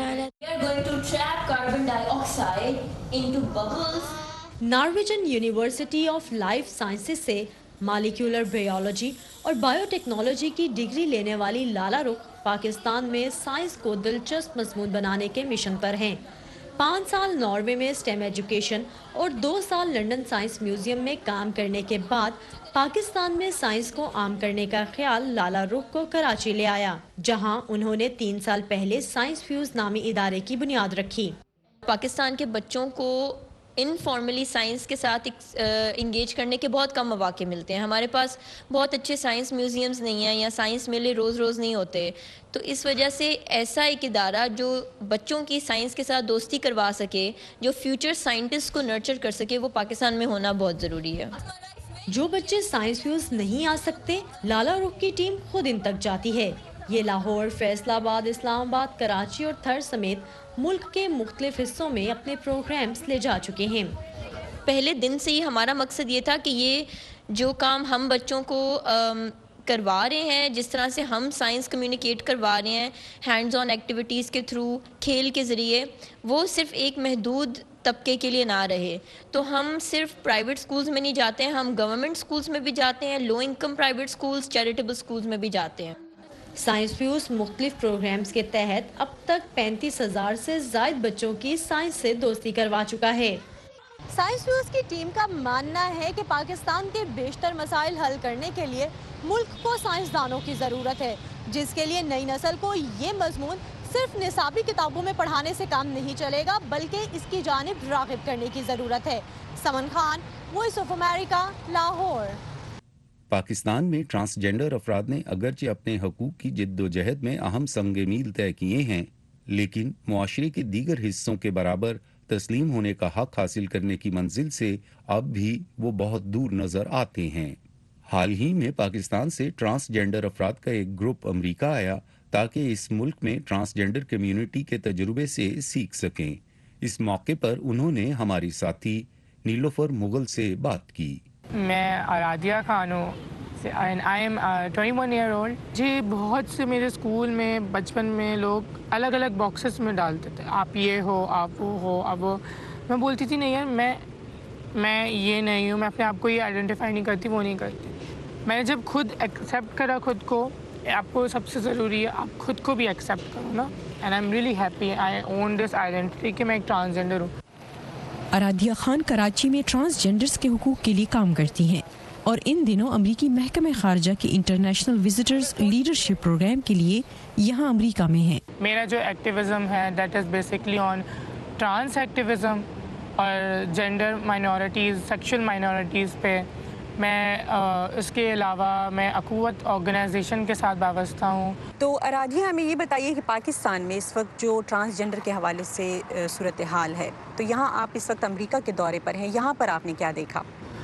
Norwegian University of Life Sciences سے مالیکولر بائیولوجی اور بائیو ٹیکنالوجی کی ڈگری لینے والی لالا رخ پاکستان میں سائنس کو دلچسپ مضمون بنانے کے مشن پر ہیں. پانچ سال ناروے میں اسٹیم ایجوکیشن اور دو سال لنڈن سائنس میوزیم میں کام کرنے کے بعد پاکستان میں سائنس کو عام کرنے کا خیال لالا رخ کو کراچی لے آیا، جہاں انہوں نے تین سال پہلے سائنس فیوز نامی ادارے کی بنیاد رکھی. پاکستان کے بچوں کو انفارملی سائنس کے ساتھ انگیج کرنے کے بہت کم مواقع ملتے ہیں. ہمارے پاس بہت اچھے سائنس میوزیمز نہیں ہیں یا سائنس میلے روز روز نہیں ہوتے، تو اس وجہ سے ایسا ایک ادارہ جو بچوں کی سائنس کے ساتھ دوستی کروا سکے، جو فیوچر سائنٹسٹ کو نرچر کر سکے، وہ پاکستان میں ہونا بہت ضروری ہے. جو بچے سائنس فیوز نہیں آ سکتے، لالا رخ کی ٹیم خود ان تک جاتی ہے. یہ لاہور، فیصل آباد، اسلام آباد، کراچی اور تھر سمیت ملک کے مختلف حصوں میں اپنے پروگرامز لے جا چکے ہیں. پہلے دن سے ہی ہمارا مقصد یہ تھا کہ یہ جو کام ہم بچوں کو کروا رہے ہیں، جس طرح سے ہم سائنس کمیونیکیٹ کروا رہے ہیں ہینڈز آن ایکٹیویٹیز کے تھرو، کھیل کے ذریعے، وہ صرف ایک محدود طبقے کے لیے نہ رہے. تو ہم صرف پرائیویٹ سکولز میں نہیں جاتے ہیں، ہم گورنمنٹ سکولز میں بھی جاتے ہیں، low income private schools, charitable schools میں بھی جاتے ہیں. سائنس فیوز مختلف پروگرامز کے تحت اب تک پینتیس ہزار سے زائد بچوں کی سائنس سے دوستی کروا چکا ہے. سائنس فیوز کی ٹیم کا ماننا ہے کہ پاکستان کے بیشتر مسائل حل کرنے کے لیے ملک کو سائنسدانوں کی ضرورت ہے، جس کے لیے نئی نسل کو یہ مضمون صرف نصابی کتابوں میں پڑھانے سے کام نہیں چلے گا، بلکہ اس کی جانب راغب کرنے کی ضرورت ہے. Saman Khan, Voice of America, Lahore. Pakistan میں ٹرانسجینڈر افراد نے اگرچہ اپنے حقوق کی جد و جہد میں اہم سنگ میل طے کیے ہیں، لیکن معاشرے کے دیگر حصوں کے برابر تسلیم ہونے کا حق حاصل کرنے کی منزل سے اب بھی وہ بہت دور نظر آتے ہیں. حال ہی میں پاکستان سے ٹرانسجینڈر افراد کا ایک گروپ امریکہ آیا تاکہ اس ملک میں ٹرانسجینڈر کمیونٹی کے تجربے سے سیکھ سکیں. اس موقع پر انہوں نے ہماری ساتھی نیلوفر مغل سے بات کی. میں آرادیہ خان ہوں، I am twenty one year old. جی بہت سے میرے اسکول میں بچپن میں لوگ الگ الگ باکسز میں ڈالتے تھے، آپ یہ ہو، آپ وہ ہو. اب میں بولتی تھی نہیں یار، میں میں یہ نہیں ہوں، میں اپنے آپ کو یہ آئیڈینٹیفائی نہیں کرتی، وہ نہیں کرتی. میں نے جب خود ایکسیپٹ کرا خود کو، آپ کو سب سے ضروری ہے آپ خود کو بھی ایکسیپٹ کرو نا. And I am really happy I own this identity کہ میں ایک ٹرانسجینڈر ہوں. ارادیہ خان کراچی میں ٹرانسجینڈرز کے حقوق کے لیے کام کرتی ہیں اور ان دنوں امریکی محکمہ خارجہ کے انٹرنیشنل وزٹرز لیڈرشپ پروگرام کے لیے یہاں امریکہ میں ہیں۔ میرا جو ایکٹیویزم ہے that is basically on trans activism اور جینڈر مائنورٹیز، سیکشل مائنورٹیز پہ۔ میں اس کے علاوہ میں اخوت آرگنائزیشن کے ساتھ وابستہ ہوں۔ تو ارادیہ ہمیں یہ بتائیے کہ پاکستان میں اس وقت جو ٹرانسجینڈر کے حوالے سے صورتحال ہے، تو یہاں آپ اس وقت امریکہ کے دورے پر ہیں، یہاں پر آپ نے کیا دیکھا؟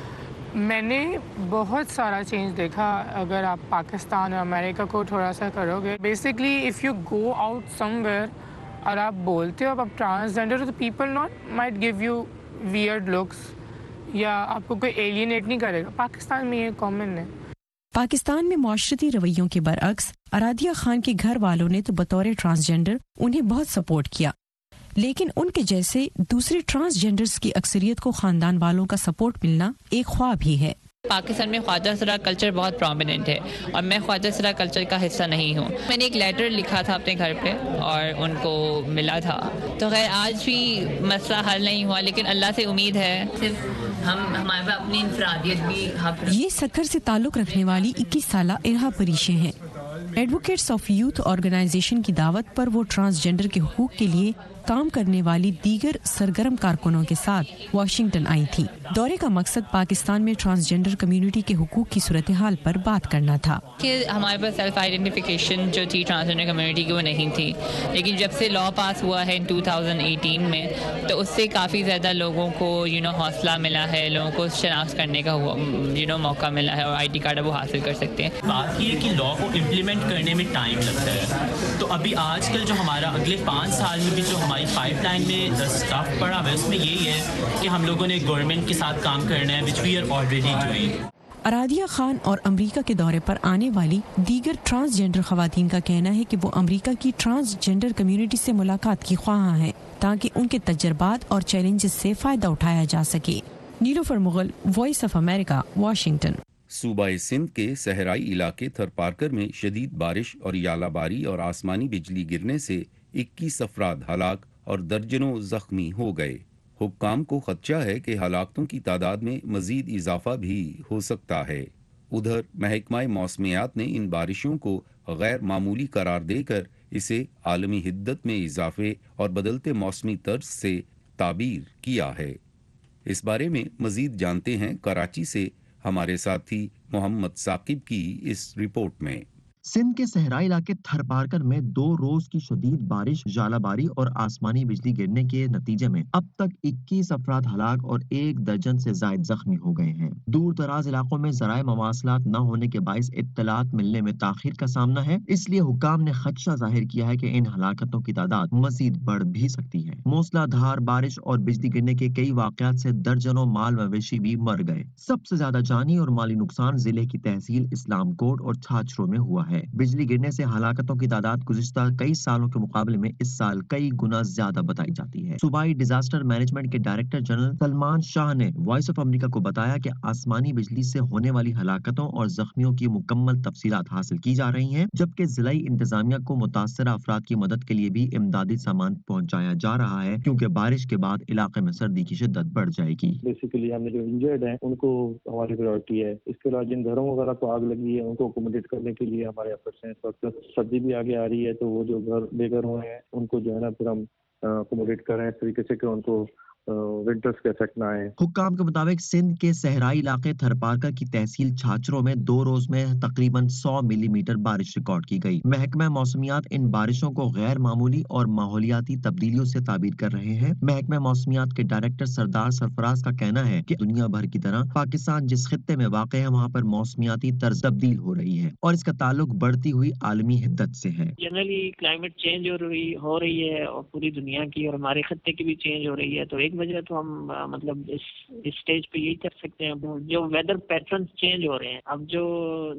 میں نے بہت سارا چینج دیکھا۔ اگر آپ پاکستان اور امریکہ کو تھوڑا سا کرو گے، basically if you go out somewhere اور آپ بولتے ہو آپ ٹرانسجینڈر، تو people not might give you weird looks یا آپ کو کوئی ایلینیٹ نہیں کرے گا۔ پاکستان میں یہ کامن ہے۔ پاکستان میں معاشرتی رویوں کے برعکس ارادیہ خان کے گھر والوں نے تو بطور ٹرانسجینڈر انہیں بہت سپورٹ کیا، لیکن ان کے جیسے دوسرے ٹرانسجینڈرز کی اکثریت کو خاندان والوں کا سپورٹ ملنا ایک خواب ہی ہے۔ پاکستان میں خواجہ سرا کلچر بہت پرومیننٹ ہے اور میں خواجہ سرا کلچر کا حصہ نہیں ہوں۔ میں نے ایک لیٹر لکھا تھا اپنے گھر پہ اور ان کو ملا تھا، تو خیر آج بھی مسئلہ حل نہیں ہوا، لیکن اللہ سے امید ہے صرف ہم ہمارے پاس اپنی انفرادیت بھی حق۔ یہ سکھر سے تعلق رکھنے والی اکیس سالہ ارہا پریشے ہیں۔ ایڈوکیٹس آف یوتھ آرگنائزیشن کی دعوت پر وہ ٹرانسجینڈر کے حقوق کے لیے کام کرنے والی دیگر سرگرم کارکنوں کے ساتھ واشنگٹن آئی تھی۔ دورے کا مقصد پاکستان میں ٹرانسجینڈر کمیونٹی کے حقوق کی صورتحال پر بات کرنا تھا کہ ہمارے پاس سیلف آئیڈینٹیفیکیشن جو تھی ٹرانسجینڈر کمیونٹی کی وہ نہیں تھی، لیکن جب سے لا پاس ہوا ہے ان ٹو تھاؤزینڈ ایٹین میں، تو اس سے کافی زیادہ لوگوں کو یو نو حوصلہ ملا ہے، لوگوں کو شناخت کرنے کا یو نو موقع ملا ہے اور آئی ڈی کارڈ اب وہ حاصل کر سکتے ہیں۔ بات یہ ہے کہ لا کو امپلیمنٹ کرنے میں ٹائم لگتا ہے، تو ابھی آج کل جو ہمارا اگلے پانچ سال میں بھی جو ہماری پائپ لائن میں اسٹاف پڑا ہوا ہے، اس میں یہی ہے کہ ہم لوگوں نے گورنمنٹ کے ساتھ کام کرنا ہے، which we are already doing. Aradia Khan اور امریکہ کے دورے پر آنے والی دیگر ٹرانسجینڈر خواتین کا کہنا ہے کہ وہ امریکہ کی ٹرانسجینڈر کمیونٹی سے ملاقات کی خواہاں ہیں تاکہ ان کے تجربات اور چیلنجز سے فائدہ اٹھایا جا سکے۔ Nilofar Mughal, Voice of America, Washington. صوبہ سندھ کے صحرائی علاقے تھر پارکر میں شدید بارش اور یالہ باری اور آسمانی بجلی گرنے سے اکیس افراد ہلاک اور درجنوں زخمی ہو گئے۔ حکام کو خدشہ ہے کہ ہلاکتوں کی تعداد میں مزید اضافہ بھی ہو سکتا ہے۔ ادھر محکمہ موسمیات نے ان بارشوں کو غیر معمولی قرار دے کر اسے عالمی حدت میں اضافے اور بدلتے موسمی طرز سے تعبیر کیا ہے۔ اس بارے میں مزید جانتے ہیں کراچی سے ہمارے ساتھی محمد ثاقب کی اس رپورٹ میں۔ سندھ کے صحرائی علاقے تھر پارکر میں دو روز کی شدید بارش، ژالہ باری اور آسمانی بجلی گرنے کے نتیجے میں اب تک اکیس افراد ہلاک اور ایک درجن سے زائد زخمی ہو گئے ہیں۔ دور دراز علاقوں میں ذرائع مواصلات نہ ہونے کے باعث اطلاعات ملنے میں تاخیر کا سامنا ہے، اس لیے حکام نے خدشہ ظاہر کیا ہے کہ ان ہلاکتوں کی تعداد مزید بڑھ بھی سکتی ہے۔ موسلا دھار بارش اور بجلی گرنے کے کئی واقعات سے درجنوں مال مویشی بھی مر گئے۔ سب سے زیادہ جانی اور مالی نقصان ضلع کی تحصیل اسلام کوٹ اور چھاچروں میں ہوا ہے۔ بجلی گرنے سے ہلاکتوں کی تعداد گزشتہ کئی سالوں کے مقابلے میں اس سال کئی گنا زیادہ بتائی جاتی ہے۔ صوبائی ڈیزاسٹر مینجمنٹ کے ڈائریکٹر جنرل سلمان شاہ نے وائس آف امریکہ کو بتایا کہ آسمانی بجلی سے ہونے والی ہلاکتوں اور زخمیوں کی مکمل تفصیلات حاصل کی جا رہی ہیں، جبکہ ضلعی انتظامیہ کو متاثرہ افراد کی مدد کے لیے بھی امدادی سامان پہنچایا جا رہا ہے، کیونکہ بارش کے بعد علاقے میں سردی کی شدت بڑھ جائے گی۔ بیسیکلی ہمیں جو انجرڈ ہیں ان کو ہماری پریورٹی ہے۔ اس کے علاوہ جن گھروں وغیرہ کو آگ لگی ہے ان کو اکوموڈیٹ کرنے کے لیے ہمارے ایفرٹس ہیں۔ اس وقت سردی بھی آگے آ رہی ہے، تو وہ جو گھر بے گھر ہوئے ہیں ان کو جو ہے نا پھر ہم اکوموڈیٹ کر رہے ہیں اس طریقے سے کہ ان کو ونٹرز کے افیکٹ نہ آئے۔ حکام کے مطابق سندھ کے صحرائی علاقے تھر پارکر کی تحصیل چھاچروں میں دو روز میں تقریباً سو ملی میٹر بارش ریکارڈ کی گئی۔ محکمہ موسمیات ان بارشوں کو غیر معمولی اور ماحولیاتی تبدیلیوں سے تعبیر کر رہے ہیں۔ محکمہ موسمیات کے ڈائریکٹر سردار سرفراز کا کہنا ہے کہ دنیا بھر کی طرح پاکستان جس خطے میں واقع ہے وہاں پر موسمیاتی طرز تبدیل ہو رہی ہے اور اس کا تعلق بڑھتی ہوئی عالمی حدت سے ہے۔ جنرلی کلائمیٹ چینج ہو رہی ہو رہی ہے اور پوری دنیا کی اور ہمارے خطے کی بھی چینج ہو رہی ہے، تو ایک وجہ تو ہم مطلب اس اسٹیج پہ یہی کر سکتے ہیں، جو ویدر پیٹرنز چینج ہو رہے ہیں، اب جو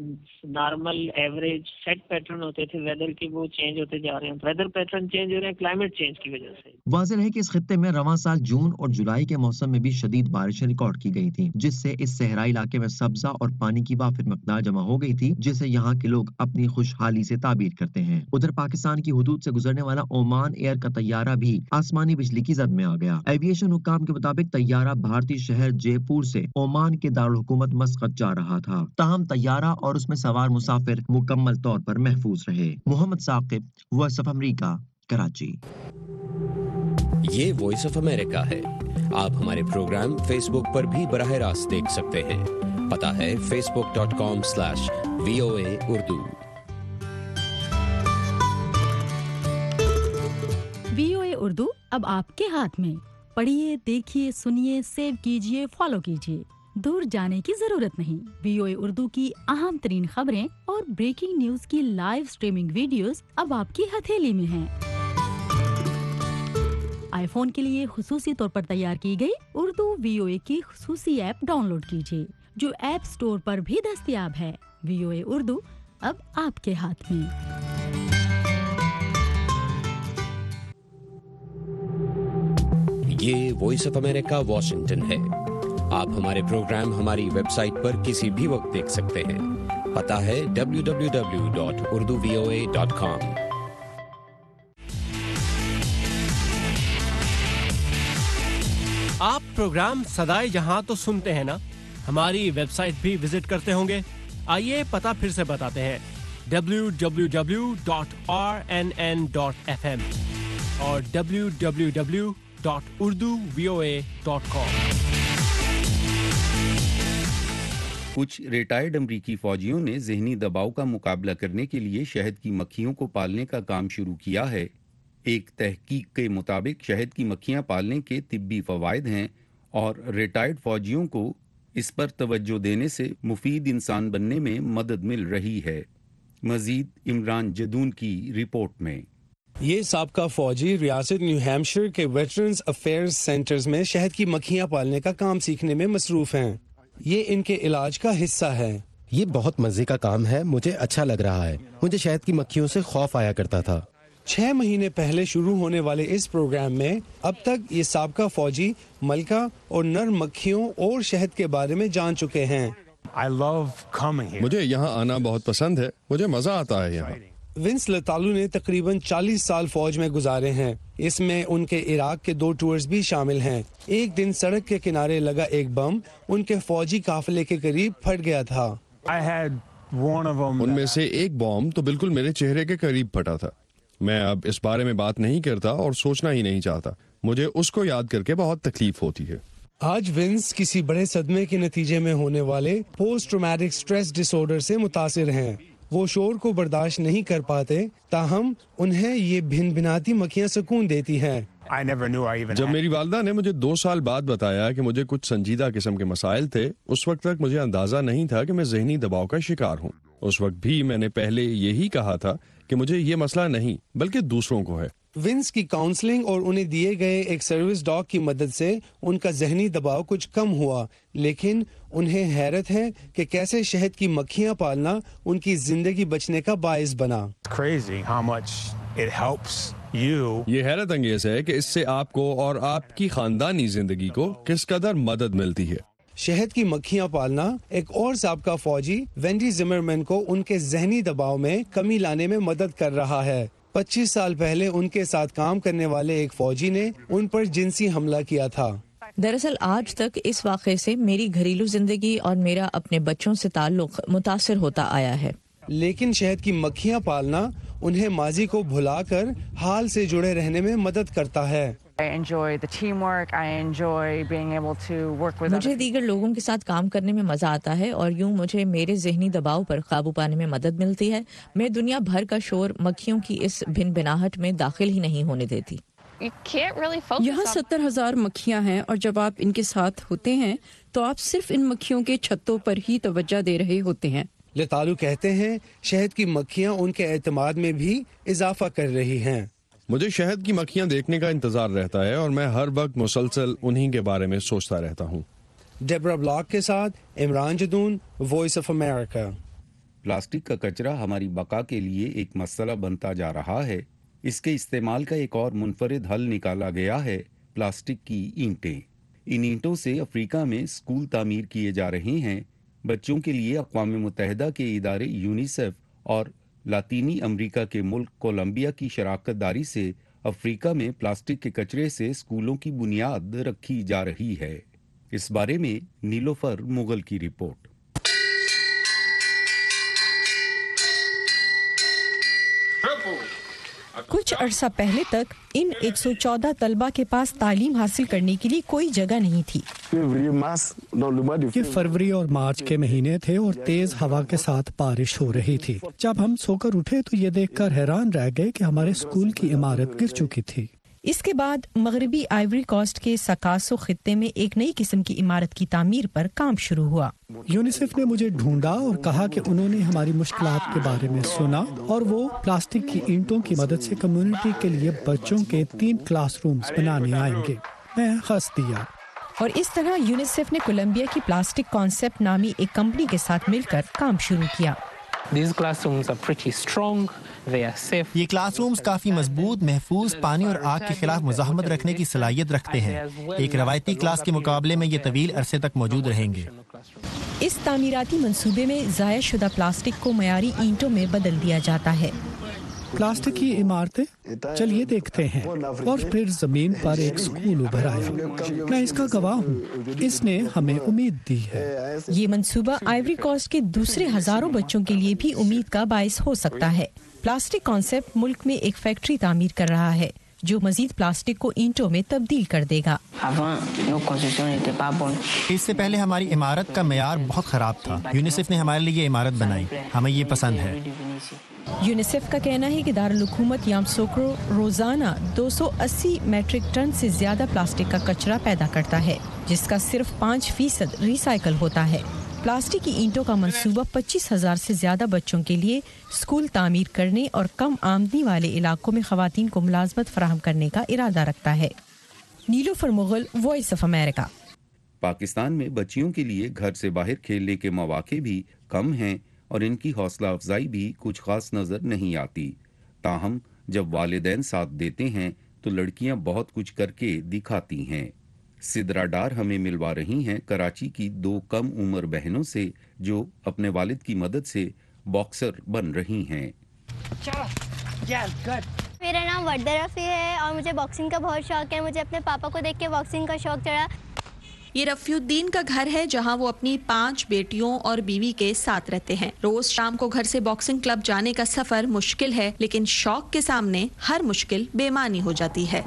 نارمل ایوریج سیٹ پیٹرن ہوتے تھے ویدر کے وہ چینج ہوتے جا رہے ہیں، ویدر پیٹرن چینج ہو رہے ہیں کلائمیٹ چینج کی وجہ سے۔ واضح ہے کہ اس خطے میں رواں سال جون اور جولائی کے موسم میں بھی شدید بارشیں ریکارڈ کی گئی تھیں، جس سے اس صحرائی علاقے میں سبزہ اور پانی کی وافر مقدار جمع ہو گئی تھی، جسے یہاں کے لوگ اپنی خوشحالی سے تعبیر کرتے ہیں۔ ادھر پاکستان کی حدود سے گزرنے والا اومان ایئر کا طیارہ بھی آسمانی بجلی کی زد میں آ گیا۔ ایویشن اسٹیشن حکام کے مطابق طیارہ بھارتی شہر جے پور سے اومان کے دارالحکومت مسقط جا رہا تھا، تاہم طیارہ اور اس میں سوار مسافر مکمل طور پر محفوظ رہے۔ Muhammad Saqib, Voice of America, Karachi. یہ وائس آف امریکہ ہے۔ آپ ہمارے پروگرام فیس بک پر بھی براہ راست دیکھ سکتے ہیں۔ پتہ ہے Facebook dot com slash V O A Urdu. V O A Urdu اب آپ کے ہاتھ میں۔ پڑھیے، دیکھیے، سنیے، سیو کیجیے، فالو کیجیے۔ دور جانے کی ضرورت نہیں۔ وی او اے اردو کی اہم ترین خبریں اور بریکنگ نیوز کی لائیو سٹریمنگ ویڈیوز اب آپ کی ہتھیلی میں ہیں۔ آئی فون کے لیے خصوصی طور پر تیار کی گئی اردو وی او اے کی خصوصی ایپ ڈاؤن لوڈ کیجیے، جو ایپ سٹور پر بھی دستیاب ہے۔ وی او اے اردو اب آپ کے ہاتھ میں۔ یہ وائس آف امریکہ واشنگٹن ہے۔ آپ ہمارے پروگرام ہماری ویب سائٹ پر کسی بھی وقت دیکھ سکتے ہیں۔ پتہ ہے W W W dot Urdu V O A dot com. آپ پروگرام صدائے جہاں تو سنتے ہیں نا، ہماری ویب سائٹ بھی وزٹ کرتے ہوں گے۔ آئیے پتہ پھر سے بتاتے ہیں، W W W dot R N N dot F M اور W W W dot Urdu V O A dot com. کچھ ریٹائرڈ امریکی فوجیوں نے ذہنی دباؤ کا مقابلہ کرنے کے لیے شہد کی مکھیوں کو پالنے کا کام شروع کیا ہے۔ ایک تحقیق کے مطابق شہد کی مکھیاں پالنے کے طبی فوائد ہیں اور ریٹائرڈ فوجیوں کو اس پر توجہ دینے سے مفید انسان بننے میں مدد مل رہی ہے۔ مزید عمران جدون کی رپورٹ میں۔ یہ سابقہ فوجی ریاست نیو ہیمپشائر کے ویٹرنز افیئرز سینٹرز میں شہد کی مکھیاں پالنے کا کام سیکھنے میں مصروف ہیں۔ یہ ان کے علاج کا حصہ ہے۔ یہ بہت مزے کا کام ہے، مجھے اچھا لگ رہا ہے۔ مجھے شہد کی مکھیوں سے خوف آیا کرتا تھا۔ چھ مہینے پہلے شروع ہونے والے اس پروگرام میں اب تک یہ سابقہ فوجی ملکہ اور نر مکھیوں اور شہد کے بارے میں جان چکے ہیں۔ مجھے یہاں آنا بہت پسند ہے، مجھے مزہ آتا ہے یہاں۔ ونس لتالو نے تقریباً چالیس سال فوج میں گزارے ہیں۔ اس میں ان کے عراق کے دو ٹورز بھی شامل ہیں۔ ایک دن سڑک کے کنارے لگا ایک بم ان کے فوجی قافلے کے قریب پھٹ گیا تھا۔ ان میں سے ایک بم تو بالکل میرے چہرے کے قریب پھٹا تھا۔ میں اب اس بارے میں بات نہیں کرتا اور سوچنا ہی نہیں چاہتا۔ مجھے اس کو یاد کر کے بہت تکلیف ہوتی ہے۔ آج ونس کسی بڑے صدمے کے نتیجے میں ہونے والے post traumatic stress disorder سے متاثر ہیں۔ وہ شور کو برداشت نہیں کر پاتے، تاہم انہیں یہ بھن بھناتی مکھیاں سکون دیتی ہیں۔ جب میری والدہ نے مجھے دو سال بعد بتایا کہ مجھے کچھ سنجیدہ قسم کے مسائل تھے، اس وقت تک مجھے اندازہ نہیں تھا کہ میں ذہنی دباؤ کا شکار ہوں۔ اس وقت بھی میں نے پہلے یہی کہا تھا کہ مجھے یہ مسئلہ نہیں بلکہ دوسروں کو ہے۔ ونس کی کاؤنسلنگ اور انہیں دیے گئے ایک سروس ڈاگ کی مدد سے ان کا ذہنی دباؤ کچھ کم ہوا، لیکن انہیں حیرت ہے کہ کیسے شہد کی مکھیاں پالنا ان کی زندگی بچنے کا باعث بنا۔ یہ حیرت انگیز ہے کہ اس سے آپ کو اور آپ کی خاندانی زندگی کو کس قدر مدد ملتی ہے۔ شہد کی مکھیاں پالنا ایک اور سابقہ فوجی وینڈی زمرمین کو ان کے ذہنی دباؤ میں کمی لانے میں مدد کر رہا ہے۔ پچیس سال پہلے ان کے ساتھ کام کرنے والے ایک فوجی نے ان پر جنسی حملہ کیا تھا۔ دراصل آج تک اس واقعے سے میری گھریلو زندگی اور میرا اپنے بچوں سے تعلق متاثر ہوتا آیا ہے۔ لیکن شہد کی مکھیاں پالنا انہیں ماضی کو بھلا کر حال سے جڑے رہنے میں مدد کرتا ہے۔ مجھے دیگر لوگوں کے ساتھ کام کرنے میں مزہ آتا ہے اور یوں مجھے میرے ذہنی دباؤ پر قابو پانے میں مدد ملتی ہے۔ میں دنیا بھر کا شور مکھیوں کی اس بھن بھناہٹ میں داخل ہی نہیں ہونے دیتی۔ یہاں ستر ہزار مکھیاں ہیں اور جب آپ ان کے ساتھ ہوتے ہیں تو آپ صرف ان مکھیوں کے چھتوں پر ہی توجہ دے رہے ہوتے ہیں۔ لتالو کہتے ہیں شہد کی مکھیاں ان کے اعتماد میں بھی اضافہ کر رہی ہیں۔ مجھے شہد کی مکھیاں دیکھنے کا انتظار رہتا ہے اور میں ہر وقت مسلسل انہی کے بارے میں سوچتا رہتا ہوں۔ ڈیبرا بلاک کے ساتھ Imran Jadoon, Voice of America. Plastic کا کچرا ہماری بقا کے لیے ایک مسئلہ بنتا جا رہا ہے۔ اس کے استعمال کا ایک اور منفرد حل نکالا گیا ہے، پلاسٹک کی اینٹیں۔ ان اینٹوں سے افریقہ میں اسکول تعمیر کیے جا رہے ہیں۔ بچوں کے لیے اقوام متحدہ کے ادارے یونیسیف اور لاطینی امریکہ کے ملک کولمبیا کی شراکت داری سے अफ्रीका में प्लास्टिक के कचरे से स्कूलों की बुनियाद रखी जा रही है। इस बारे में नीलोफर मुगल की रिपोर्ट। कुछ अरसा पहले तक इन एक सौ चौदह तलबा के पास तालीम हासिल करने के लिए कोई जगह नहीं थी। ये फरवरी और मार्च के महीने थे और तेज हवा के साथ बारिश हो रही थी। जब हम सोकर उठे तो ये देखकर हैरान रह गए कि हमारे स्कूल की इमारत गिर चुकी थी। इसके बाद मगरबी आइवरी कोस्ट के सकासो खित्ते में एक नई किस्म की इमारत की तामीर पर काम शुरू हुआ। यूनिसेफ ने मुझे ढूंढा और कहा कि उन्होंने हमारी मुश्किलात के बारे में सुना और वो प्लास्टिक की ईंटों की मदद से कम्युनिटी के लिए बच्चों के तीन क्लासरूम्स बनाने आएंगे। मैं हंस दिया। और इस तरह यूनिसेफ ने कोलंबिया की प्लास्टिक कॉन्सेप्ट नामी एक कंपनी के साथ मिलकर काम शुरू किया। These classrooms are pretty strong. They are safe. ये क्लासरूम्स काफी मजबूत, महफूज, पानी और आग के खिलाफ मुजाहमत रखने की सलाहियत रखते हैं। एक रवायती क्लास के मुकाबले में ये तवील अरसे तक मौजूद रहेंगे। इस तामीराती मंसूबे में ज़ाया शुदा प्लास्टिक को मयारी ईंटों में बदल दिया जाता है। प्लास्टिक की इमारतें, चलिए देखते हैं। और फिर जमीन पर एक स्कूल उभर आया। मैं इसका गवाह हूँ। इसने हमें उम्मीद दी है। ये मंसूबा आइवरी कोस्ट के दूसरे हजारों बच्चों के लिए भी उम्मीद का बायस हो सकता है। प्लास्टिक कॉन्सेप्ट मुल्क में एक फैक्ट्री तामीर कर रहा है जो मजीद प्लास्टिक को ईंटों में तब्दील कर देगा। इससे पहले हमारी इमारत का मयार बहुत खराब था। यूनिसेफ ने हमारे लिए इमारत बनाई। हमें ये पसंद है। यूनिसेफ का कहना है कि दारुल हुकूमत यामोसुक्रो रोजाना दो सौ अस्सी मीट्रिक टन से ज्यादा प्लास्टिक का कचरा पैदा करता है, जिसका सिर्फ पाँच फीसद रिसाइकल होता है। प्लास्टिक की ईंटों का मंसूबा पच्चीस हजार से ज्यादा बच्चों के लिए स्कूल तामीर करने और कम आमदनी वाले इलाकों में खवातीन को मुलाजमत फराहम करने का इरादा रखता है। Nilofar Mughal, Voice of America. Pakistan में बच्चियों के लिए घर से बाहर खेलने के मौके भी कम हैं और इनकी हौसला अफजाई भी कुछ खास नजर नहीं आती। ताहम जब वालिदैन साथ देते हैं तो लड़कियां बहुत कुछ करके दिखाती हैं। सिदरा डार हमें मिलवा रही हैं कराची की दो कम उम्र बहनों से जो अपने वालिद की मदद से बॉक्सर बन रही हैं। मेरा नाम वर्दा रफ़ी है और मुझे बॉक्सिंग का बहुत शौक है। मुझे अपने पापा को देख के बॉक्सिंग का शौक चढ़ा। ये रफ़ीउद्दीन का घर है जहां वो अपनी पांच बेटियों और बीवी के साथ रहते हैं। रोज शाम को घर से बॉक्सिंग क्लब जाने का सफर मुश्किल है, लेकिन शौक के सामने हर मुश्किल बेमानी हो जाती है।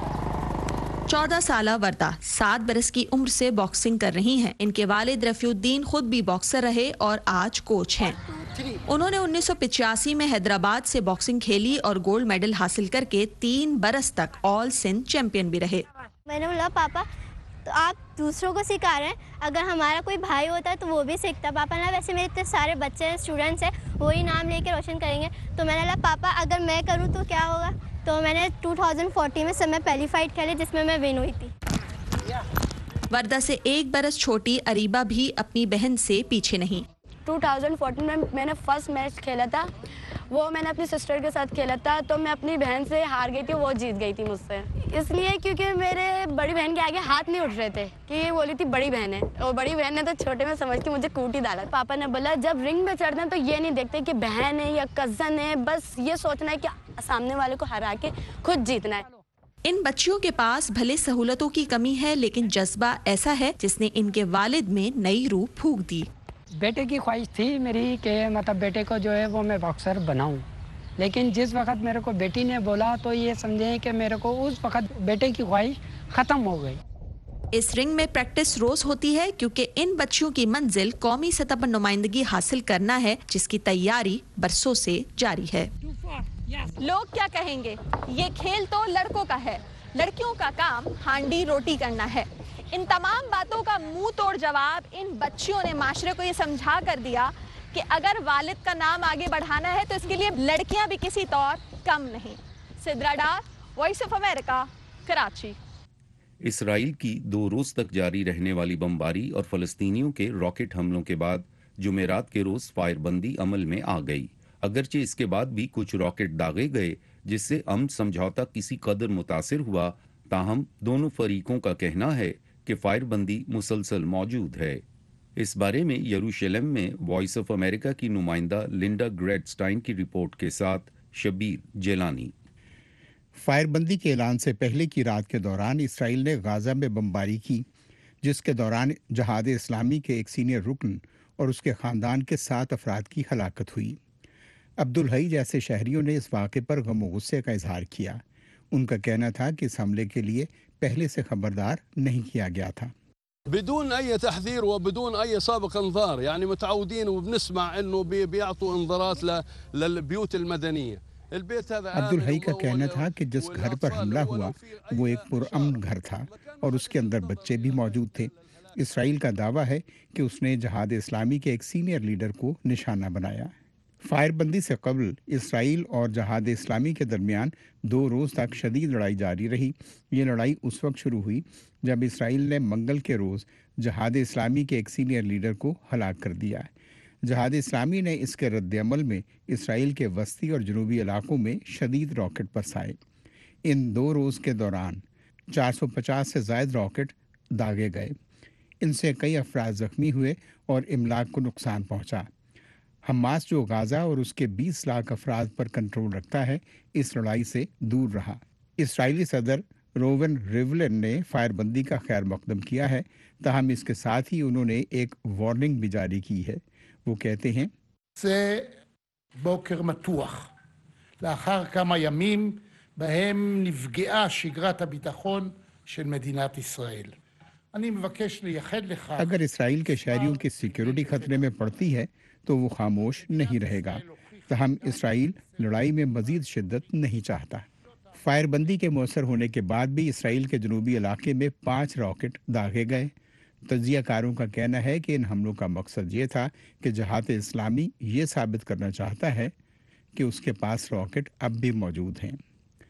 चौदह साला वर्दा सात बरस की उम्र से बॉक्सिंग कर रही हैं। इनके वालिद रफ़ीउद्दीन खुद भी बॉक्सर रहे और आज कोच हैं। उन्होंने उन्नीस सौ पिचासी में हैदराबाद से बॉक्सिंग खेली और गोल्ड मेडल हासिल करके तीन बरस तक ऑल सिंध चैंपियन भी रहे। मैंने बोला पापा तो आप दूसरों को सिखा रहे हैं, अगर हमारा कोई भाई होता तो वो भी सीखता। पापा ना वैसे मेरे इतने सारे बच्चे हैं, स्टूडेंट्स हैं, वही नाम लेके रोशन करेंगे। तो मैंने बोला पापा अगर मैं करूँ तो क्या होगा। तो मैंने दो हज़ार चार में सब में पहली फाइट खेली जिसमें मैं विन हुई थी। वर्दा से एक बरस छोटी अरीबा भी अपनी बहन से पीछे नहीं। दो हज़ार चौदह में मैंने फर्स्ट मैच खेला था, वो मैंने अपनी सिस्टर के साथ खेला था। तो मैं अपनी बहन से हार गई थी, वो जीत गई थी मुझसे। इसलिए क्योंकि मेरे बड़ी बहन के आगे हाथ नहीं उठ रहे थे कि ये बोली थी बड़ी बहन है, और बड़ी बहन ने तो छोटे में समझ के मुझे कूटी डाला। पापा ने बोला जब रिंग में चढ़ते हैं तो ये नहीं देखते कि बहन है या कज़न है, बस ये सोचना है कि सामने वाले को हरा के खुद जीतना है। इन बच्चियों के पास भले सहूलतों की कमी है, लेकिन जज्बा ऐसा है जिसने इनके वालिद में नई रूह फूंक दी। बेटे की ख्वाहिश थी मेरी कि मतलब बेटे को जो है वो मैं बॉक्सर बनाऊं, लेकिन जिस वक्त मेरे को बेटी ने बोला तो ये समझे कि मेरे को उस वक्त बेटे की ख्वाहिश ख़त्म हो गई। इस रिंग में प्रैक्टिस रोज होती है क्योंकि इन बच्चियों की मंजिल कौमी सतह पर नुमाइंदगी हासिल करना है, जिसकी तैयारी बरसों से जारी है। लोग क्या कहेंगे, ये खेल तो लड़कों का है, लड़कियों का काम हांडी रोटी करना है। इन तमाम बातों का मुंह तोड़ जवाब इन बच्चियों ने माशरे को ये समझा कर दिया कि अगर वालिद का नाम आगे बढ़ाना है तो इसके लिए लड़कियां भी किसी तौर कम नहीं। Sidra Dar, Voice of America, Karachi. Israel की दो रोज तक जारी रहने वाली बमबारी और फलस्तीनियों के रॉकेट हमलों के बाद जुमेरात के रोज फायरबंदी अमल में आ गई। अगरचे इसके बाद भी कुछ रॉकेट दागे गए जिससे अमन समझौता किसी कदर मुतासिर हुआ, ताहम दोनों फरीकों का कहना है कि फायरबंदी मुसलसल मौजूद है। इस बारे में यरूशलेम में वॉइस ऑफ अमेरिका की नुमाइंदा लिंडा ग्रेडस्टाइन की रिपोर्ट के साथ शबीर जेलानी। فائر بندی کے اعلان سے پہلے کی رات کے دوران اسرائیل نے غازہ میں بمباری کی، جس کے دوران جہاد اسلامی کے ایک سینئر رکن اور اس کے خاندان کے سات افراد کی ہلاکت ہوئی۔ عبدالحی جیسے شہریوں نے اس واقعے پر غم و غصے کا اظہار کیا۔ ان کا کہنا تھا کہ اس حملے کے لیے پہلے سے خبردار نہیں کیا گیا تھا۔ بدون اي تحذير وبدون اي سابق انذار، يعني متعودين وبنسمع انه بيعطوا انذارات للبيوت المدنيه۔ عبدالحی کا کہنا تھا کہ جس گھر پر حملہ ہوا وہ ایک پرامن گھر تھا اور اس کے اندر بچے بھی موجود تھے۔ اسرائیل کا دعویٰ ہے کہ اس نے جہاد اسلامی کے ایک سینئر لیڈر کو نشانہ بنایا۔ فائر بندی سے قبل اسرائیل اور جہاد اسلامی کے درمیان دو روز تک شدید لڑائی جاری رہی۔ یہ لڑائی اس وقت شروع ہوئی جب اسرائیل نے منگل کے روز جہاد اسلامی کے ایک سینئر لیڈر کو ہلاک کر دیا۔ جہاد اسلامی نے اس کے رد عمل میں اسرائیل کے وسطی اور جنوبی علاقوں میں شدید راکٹ برسائے۔ ان دو روز کے دوران چار سو پچاس سے زائد راکٹ داغے گئے۔ ان سے کئی افراد زخمی ہوئے اور املاک کو نقصان پہنچا۔ حماس جو غازہ اور اس کے بیس لاکھ افراد پر کنٹرول رکھتا ہے، اس لڑائی سے دور رہا۔ اسرائیلی صدر روون ریولن نے فائر بندی کا خیر مقدم کیا ہے، تاہم اس کے ساتھ ہی انہوں نے ایک وارننگ بھی جاری کی ہے۔ وہ کہتے ہیں זה בוקר מתוח לאחר כמה ימים בהם נפגעה שגרת הביטחון של מדינת ישראל. אני מבקש לייחד לך اگر اسرائیل کے شہریوں کی سیکیورٹی خطرے میں پڑتی ہے تو وہ خاموش نہیں رہے گا، تاہم اسرائیل لڑائی میں مزید شدت نہیں چاہتا۔ فائر بندی کے مؤثر ہونے کے بعد بھی اسرائیل کے جنوبی علاقے میں پانچ راکٹ داغے گئے۔ تجزیہ کاروں کا کہنا ہے کہ ان حملوں کا مقصد یہ تھا کہ جہاد اسلامی یہ ثابت کرنا چاہتا ہے کہ اس کے پاس راکٹ اب بھی موجود ہیں۔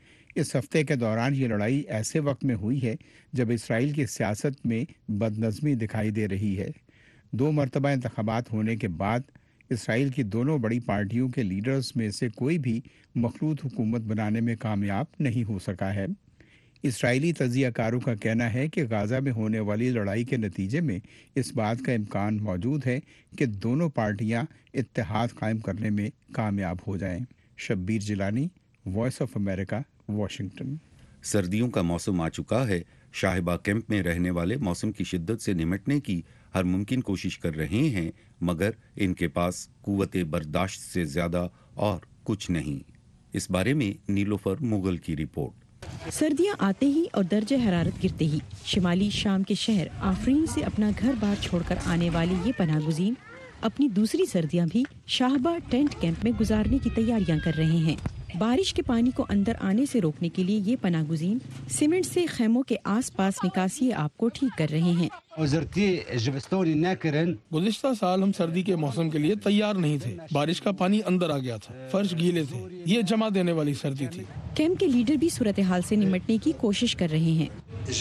اس ہفتے کے دوران یہ لڑائی ایسے وقت میں ہوئی ہے جب اسرائیل کی سیاست میں بدنظمی دکھائی دے رہی ہے۔ دو مرتبہ انتخابات ہونے کے بعد اسرائیل کی دونوں بڑی پارٹیوں کے لیڈرز میں سے کوئی بھی مخلوط حکومت بنانے میں کامیاب نہیں ہو سکا ہے۔ اسرائیلی تجزیہ کاروں کا کہنا ہے کہ غازہ میں ہونے والی لڑائی کے نتیجے میں اس بات کا امکان موجود ہے کہ دونوں پارٹیاں اتحاد قائم کرنے میں کامیاب ہو جائیں۔ Shabbir Jilani, Voice of America, Washington. سردیوں کا موسم آ چکا ہے۔ شاہبہ کیمپ میں رہنے والے موسم کی شدت سے نمٹنے کی ہر ممکن کوشش کر رہے ہیں، مگر ان کے پاس قوت برداشت سے زیادہ اور کچھ نہیں۔ اس بارے میں نیلوفر مغل کی رپورٹ۔ سردیاں آتے ہی اور درجہ حرارت گرتے ہی شمالی شام کے شہر آفرین سے اپنا گھر بار چھوڑ کر آنے والے یہ پناہ گزین اپنی دوسری سردیاں بھی شاہبہ ٹینٹ کیمپ میں گزارنے کی تیاریاں کر رہے ہیں۔ بارش کے پانی کو اندر آنے سے روکنے کے لیے یہ پناہ گزین سیمنٹ سے خیموں کے آس پاس نکاسی آب کو ٹھیک کر رہے ہیں۔ گزشتہ سال ہم سردی کے موسم کے لیے تیار نہیں تھے، بارش کا پانی اندر آ گیا تھا، فرش گیلے تھے، یہ جمع دینے والی سردی تھی۔ کیمپ کے لیڈر بھی صورتحال سے نمٹنے کی کوشش کر رہے ہیں۔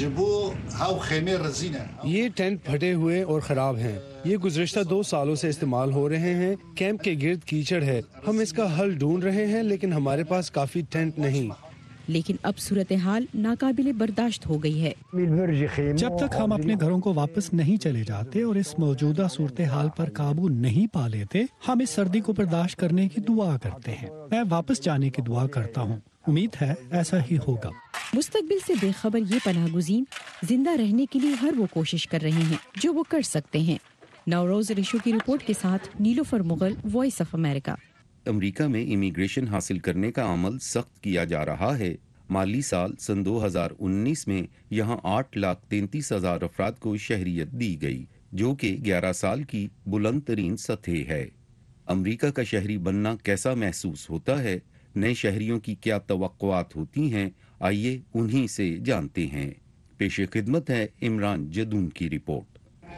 یہ ٹینٹ پھٹے ہوئے اور خراب ہیں، یہ گزشتہ دو سالوں سے استعمال ہو رہے ہیں۔ کیمپ کے گرد کیچڑ ہے، ہم اس کا حل ڈھونڈ رہے ہیں لیکن ہمارے پاس کافی ٹینٹ نہیں۔ لیکن اب صورتحال ناقابل برداشت ہو گئی ہے۔ جب تک ہم اپنے گھروں کو واپس نہیں چلے جاتے اور اس موجودہ صورتحال پر قابو نہیں پا لیتے، ہم اس سردی کو برداشت کرنے کی دعا کرتے ہیں۔ میں واپس جانے کی دعا کرتا ہوں، امید ہے ایسا ہی ہوگا۔ مستقبل سے بے خبر یہ پناہ گزین زندہ رہنے کے لیے ہر وہ کوشش کر رہے ہیں جو وہ کر سکتے ہیں۔ نوروز ریشو کی رپورٹ کے ساتھ Nilofar Mughal, Voice of America. امریکہ میں امیگریشن حاصل کرنے کا عمل سخت کیا جا رہا ہے۔ مالی سال سن دو ہزار انیس میں یہاں آٹھ لاکھ تینتیس ہزار افراد کو شہریت دی گئی، جو کہ گیارہ سال کی بلند ترین سطح ہے۔ امریکہ کا شہری بننا کیسا محسوس ہوتا ہے؟ نئے شہریوں کی کیا توقعات ہوتی ہیں؟ آئیے انہی سے جانتے ہیں۔ پیش خدمت ہے عمران جدون کی رپورٹ۔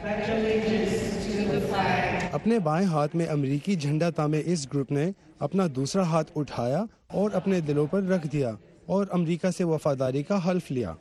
اپنے بائیں ہاتھ میں امریکی جھنڈا تامے اس گروپ نے اپنا دوسرا ہاتھ اٹھایا اور اپنے دلوں پر رکھ دیا اور امریکہ سے وفاداری کا حلف لیا۔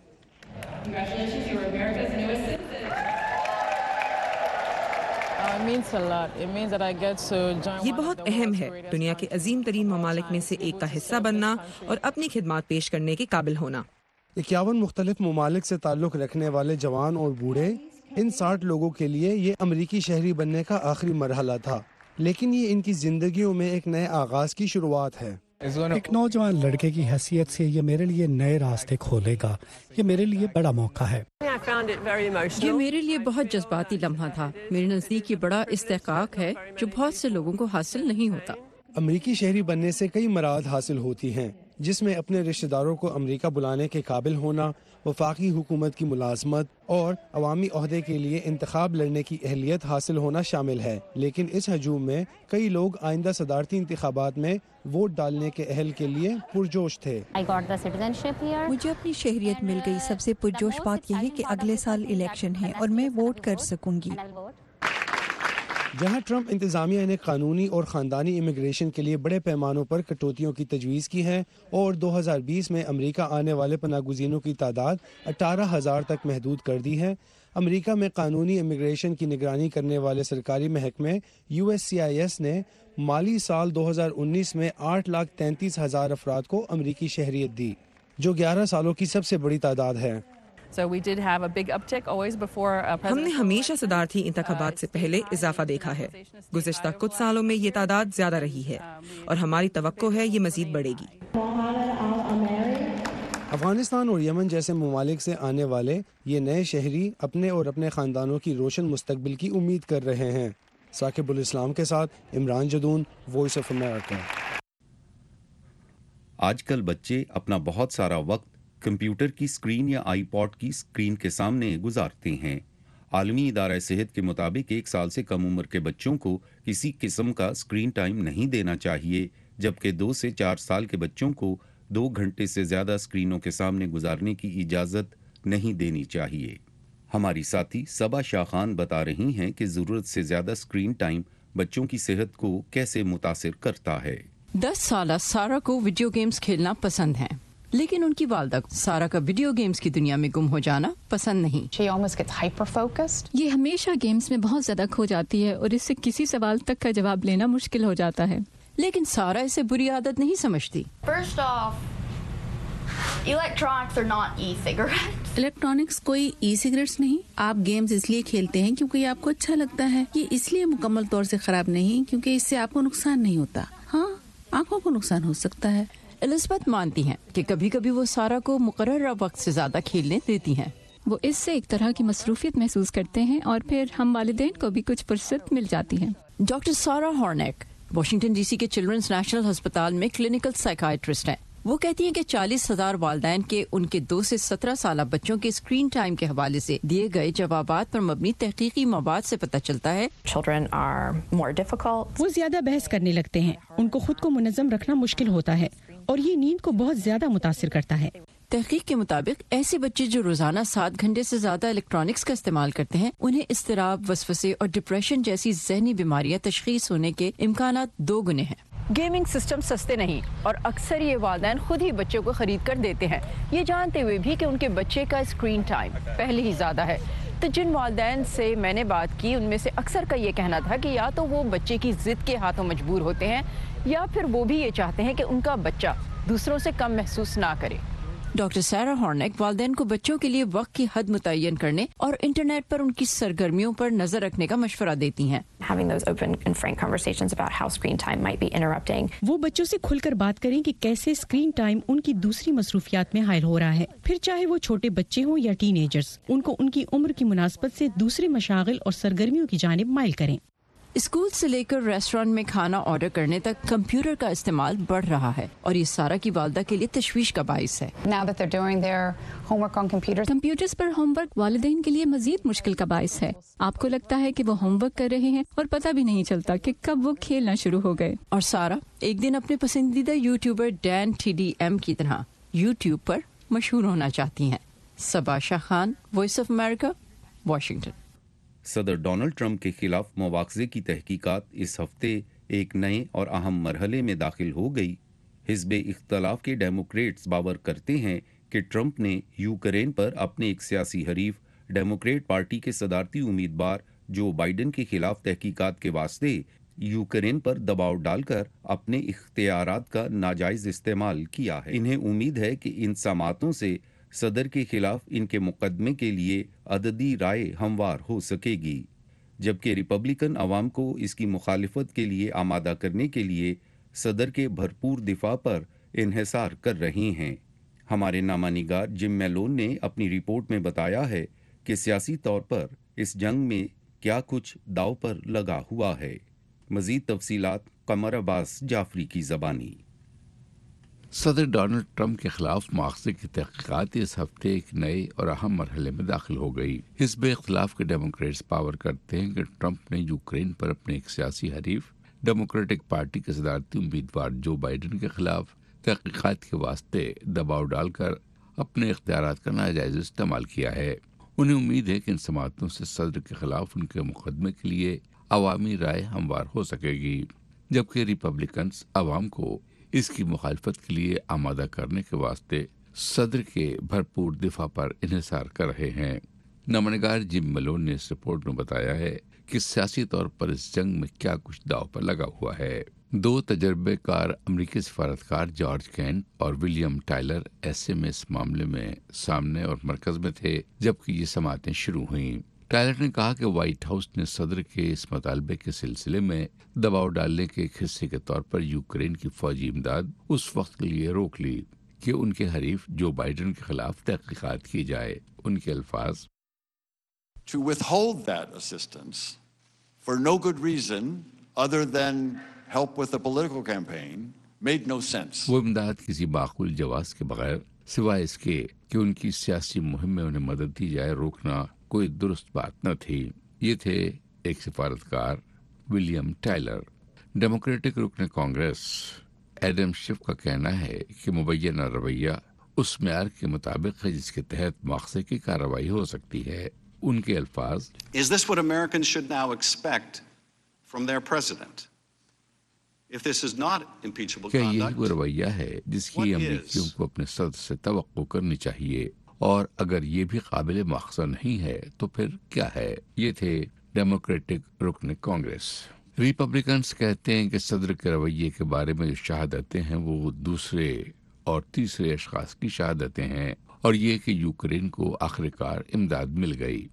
یہ بہت اہم ہے، دنیا کے عظیم ترین ممالک میں سے ایک کا حصہ بننا اور اپنی خدمات پیش کرنے کے قابل ہونا۔ اکیاون مختلف ممالک سے تعلق رکھنے والے جوان اور بوڑھے، ان ساٹھ لوگوں کے لیے یہ امریکی شہری بننے کا آخری مرحلہ تھا، لیکن یہ ان کی زندگیوں میں ایک نئے آغاز کی شروعات ہے۔ ایک نوجوان لڑکے کی حیثیت سے یہ میرے لیے نئے راستے کھولے گا. یہ میرے لیے بڑا موقع ہے. یہ میرے لیے بہت جذباتی لمحہ تھا. میرے نزدیک یہ بڑا استحقاق ہے جو بہت سے لوگوں کو حاصل نہیں ہوتا. امریکی شہری بننے سے کئی مراد حاصل ہوتی ہیں، جس میں اپنے رشتہ داروں کو امریکہ بلانے کے قابل ہونا، وفاقی حکومت کی ملازمت اور عوامی عہدے کے لیے انتخاب لڑنے کی اہلیت حاصل ہونا شامل ہے. لیکن اس ہجوم میں کئی لوگ آئندہ صدارتی انتخابات میں ووٹ ڈالنے کے اہل کے لیے پرجوش تھے. مجھے اپنی شہریت مل گئی. سب سے پرجوش بات یہ ہے کہ اگلے سال الیکشن ہے اور میں ووٹ کر سکوں گی. جہاں ٹرمپ انتظامیہ نے قانونی اور خاندانی امیگریشن کے لیے بڑے پیمانوں پر کٹوتیوں کی تجویز کی ہے اور دو ہزار بیس میں امریکہ آنے والے پناہ گزینوں کی تعداد اٹھارہ ہزار تک محدود کر دی ہے، امریکہ میں قانونی امیگریشن کی نگرانی کرنے والے سرکاری محکمے U S C I S نے مالی سال دو ہزار انیس میں آٹھ لاکھ تینتیس ہزار افراد کو امریکی شہریت دی، جو گیارہ سالوں کی سب سے بڑی تعداد ہے. ہم نے ہمیشہ صدارتی انتخابات سے پہلے اضافہ دیکھا ہے. گزشتہ کچھ سالوں میں یہ تعداد زیادہ رہی ہے اور ہماری توقع ہے یہ مزید بڑھے گی. افغانستان اور یمن جیسے ممالک سے آنے والے یہ نئے شہری اپنے اور اپنے خاندانوں کی روشن مستقبل کی امید کر رہے ہیں. ثاقب الاسلام کے ساتھ Imran Jadoon, Voice of America. آج کل بچے اپنا بہت سارا وقت کمپیوٹر کی سکرین یا آئی پاڈ کی سکرین کے سامنے گزارتے ہیں. عالمی ادارہ صحت کے مطابق ایک سال سے کم عمر کے بچوں کو کسی قسم کا سکرین ٹائم نہیں دینا چاہیے، جبکہ دو سے چار سال کے بچوں کو دو گھنٹے سے زیادہ سکرینوں کے سامنے گزارنے کی اجازت نہیں دینی چاہیے. ہماری ساتھی صبا شاہ خان بتا رہی ہیں کہ ضرورت سے زیادہ سکرین ٹائم بچوں کی صحت کو کیسے متاثر کرتا ہے. دس سالہ سارا کو ویڈیو گیمز کھیلنا پسند ہے، لیکن ان کی والدہ سارا کا ویڈیو گیمز کی دنیا میں گم ہو جانا پسند نہیں. یہ ہمیشہ گیمز میں بہت زیادہ کھو جاتی ہے اور اس سے کسی سوال تک کا جواب لینا مشکل ہو جاتا ہے. لیکن سارا اسے بری عادت نہیں سمجھتی. الیکٹرانکس کوئی ای سگریٹس نہیں. آپ گیمز اس لیے کھیلتے ہیں کیونکہ یہ آپ کو اچھا لگتا ہے. یہ اس لیے مکمل طور سے خراب نہیں کیونکہ اس سے آپ کو نقصان نہیں ہوتا. ہاں، آنکھوں کو نقصان ہو سکتا ہے. الزبتھ مانتی ہیں کہ کبھی کبھی وہ سارا کو مقررہ وقت سے زیادہ کھیلنے دیتی ہیں. وہ اس سے ایک طرح کی مصروفیت محسوس کرتے ہیں اور پھر ہم والدین کو بھی کچھ فرصت مل جاتی ہے. ڈاکٹر سارا ہارنیک واشنگٹن ڈی سی کے چلڈرنس نیشنل ہسپتال میں کلینکل سائیکائٹرسٹ ہیں. وہ کہتی ہیں کہ چالیس ہزار والدین کے ان کے دو سے سترہ سالہ بچوں کے اسکرین ٹائم کے حوالے سے دیے گئے جوابات پر مبنی تحقیقی مواد سے پتہ چلتا ہے وہ زیادہ بحث کرنے لگتے ہیں، ان کو خود کو منظم رکھنا مشکل ہوتا ہے اور یہ نیند کو بہت زیادہ متاثر کرتا ہے. تحقیق کے مطابق ایسے بچے جو روزانہ سات گھنٹے سے زیادہ الیکٹرانکس کا استعمال کرتے ہیں، انہیں اضطراب، وسوسے اور ڈپریشن جیسی ذہنی بیماریاں تشخیص ہونے کے امکانات دو گنے ہیں. گیمنگ سسٹم سستے نہیں اور اکثر یہ والدین خود ہی بچوں کو خرید کر دیتے ہیں، یہ جانتے ہوئے بھی کہ ان کے بچے کا اسکرین ٹائم پہلے ہی زیادہ ہے. تو جن والدین سے میں نے بات کی ان میں سے اکثر کا یہ کہنا تھا کہ یا تو وہ بچے کی ضد کے ہاتھوں مجبور ہوتے ہیں یا پھر وہ بھی یہ چاہتے ہیں کہ ان کا بچہ دوسروں سے کم محسوس نہ کرے. ڈاکٹر سارا ہارنیک والدین کو بچوں کے لیے وقت کی حد متعین کرنے اور انٹرنیٹ پر ان کی سرگرمیوں پر نظر رکھنے کا مشورہ دیتی ہیں. وہ بچوں سے کھل کر بات کریں کہ کیسے اسکرین ٹائم ان کی دوسری مصروفیات میں حائل ہو رہا ہے. پھر چاہے وہ چھوٹے بچے ہوں یا ٹین ایجرز، ان کو ان کی عمر کی مناسبت سے دوسرے مشاغل اور سرگرمیوں کی جانب مائل کریں. اسکول سے لے کر ریسٹورانٹ میں کھانا آرڈر کرنے تک کمپیوٹر کا استعمال بڑھ رہا ہے اور یہ سارا کی والدہ کے لیے تشویش کا باعث ہے. کمپیوٹرز پر ہوم ورک والدین کے لیے مزید مشکل کا باعث ہے. آپ کو لگتا ہے کہ وہ ہوم ورک کر رہے ہیں اور پتہ بھی نہیں چلتا کہ کب وہ کھیلنا شروع ہو گئے. اور سارا ایک دن اپنے پسندیدہ YouTuber Dan T D M کی طرح یوٹیوب پر مشہور ہونا چاہتی ہیں. Saba Shah Khan, Voice of America, Washington. صدر ڈونلڈ ٹرمپ کے خلاف مواخذے کی تحقیقات اس ہفتے ایک نئے اور اہم مرحلے میں داخل ہو گئی. حزب اختلاف کے ڈیموکریٹس باور کرتے ہیں کہ ٹرمپ نے یوکرین پر اپنے ایک سیاسی حریف ڈیموکریٹ پارٹی کے صدارتی امیدوار جو بائیڈن کے خلاف تحقیقات کے واسطے یوکرین پر دباؤ ڈال کر اپنے اختیارات کا ناجائز استعمال کیا ہے. انہیں امید ہے کہ ان سماعتوں سے صدر کے خلاف ان کے مقدمے کے لیے عددی رائے ہموار ہو سکے گی، جبکہ ریپبلکن عوام کو اس کی مخالفت کے لیے آمادہ کرنے کے لیے صدر کے بھرپور دفاع پر انحصار کر رہی ہیں۔ ہمارے نامہ نگار جم میلون نے اپنی رپورٹ میں بتایا ہے کہ سیاسی طور پر اس جنگ میں کیا کچھ داؤ پر لگا ہوا ہے۔ مزید تفصیلات قمر عباس جعفری کی زبانی۔ صدر ڈونلڈ ٹرمپ کے خلاف مواخذے کی تحقیقات اس ہفتے ایک نئے اور اہم مرحلے میں داخل ہو گئی۔ حزب اختلاف کے ڈیموکریٹس پاور کرتے ہیں کہ ٹرمپ نے یوکرین پر اپنے ایک سیاسی حریف ڈیموکریٹک پارٹی کے صدارتی امیدوار جو بائیڈن کے خلاف تحقیقات کے واسطے دباؤ ڈال کر اپنے اختیارات کا ناجائز استعمال کیا ہے۔ انہیں امید ہے کہ ان سماعتوں سے صدر کے خلاف ان کے مقدمے کے لیے عوامی رائے ہموار ہو سکے گی، جبکہ ریپبلکنز عوام کو اس کی مخالفت کے لیے آمادہ کرنے کے واسطے صدر کے بھرپور دفاع پر انحصار کر رہے ہیں۔ نامہ جم ملون نے اس رپورٹ میں بتایا ہے کہ سیاسی طور پر اس جنگ میں کیا کچھ داؤ پر لگا ہوا ہے۔ دو تجربے کار امریکی سفارتکار جارج کینٹ اور ولیم ٹائلر ایسے میں اس معاملے میں سامنے اور مرکز میں تھے جبکہ یہ سماعتیں شروع ہوئیں۔ ٹائلر نے کہا کہ وائٹ ہاؤس نے صدر کے اس مطالبے کے سلسلے میں دباؤ ڈالنے کے ایک حصے کے طور پر یوکرین کی فوجی امداد اس وقت کے لیے روک لی کہ ان کے حریف جو بائیڈن کے خلاف تحقیقات کی جائے۔ ان کے الفاظ: To withhold that assistance for no good reason other than help with a political campaign made no sense. وہ امداد کسی معقول جواز کے بغیر سوائے اس کے کہ ان کی سیاسی مہم میں انہیں مدد دی جائے روکنا کوئی درست بات نہ تھی۔ یہ تھے ایک سفارتکار ولیم ٹائلر۔ ڈیموکریٹک رکن کانگریس ایڈم شف کا کہنا ہے کہ مبینہ رویہ اس معیار کے مطابق ہے جس کے تحت مواخذے کی کارروائی ہو سکتی ہے۔ ان کے الفاظ: Is this what Americans should now expect from their president? If this is not impeachable کیا conduct, یہی وہ رویہ ہے جس کی امریکیوں کو اپنے صدر سے توقع کرنی چاہیے؟ اور اگر یہ بھی قابل مواخذہ نہیں ہے تو پھر کیا ہے؟ یہ تھے ڈیموکریٹک رکن کانگریس۔ ریپبلکنز کہتے ہیں کہ صدر کے رویے کے بارے میں جو شہادتیں ہیں وہ دوسرے اور تیسرے اشخاص کی شہادتیں ہیں، اور یہ کہ یوکرین کو آخر کار امداد مل گئی۔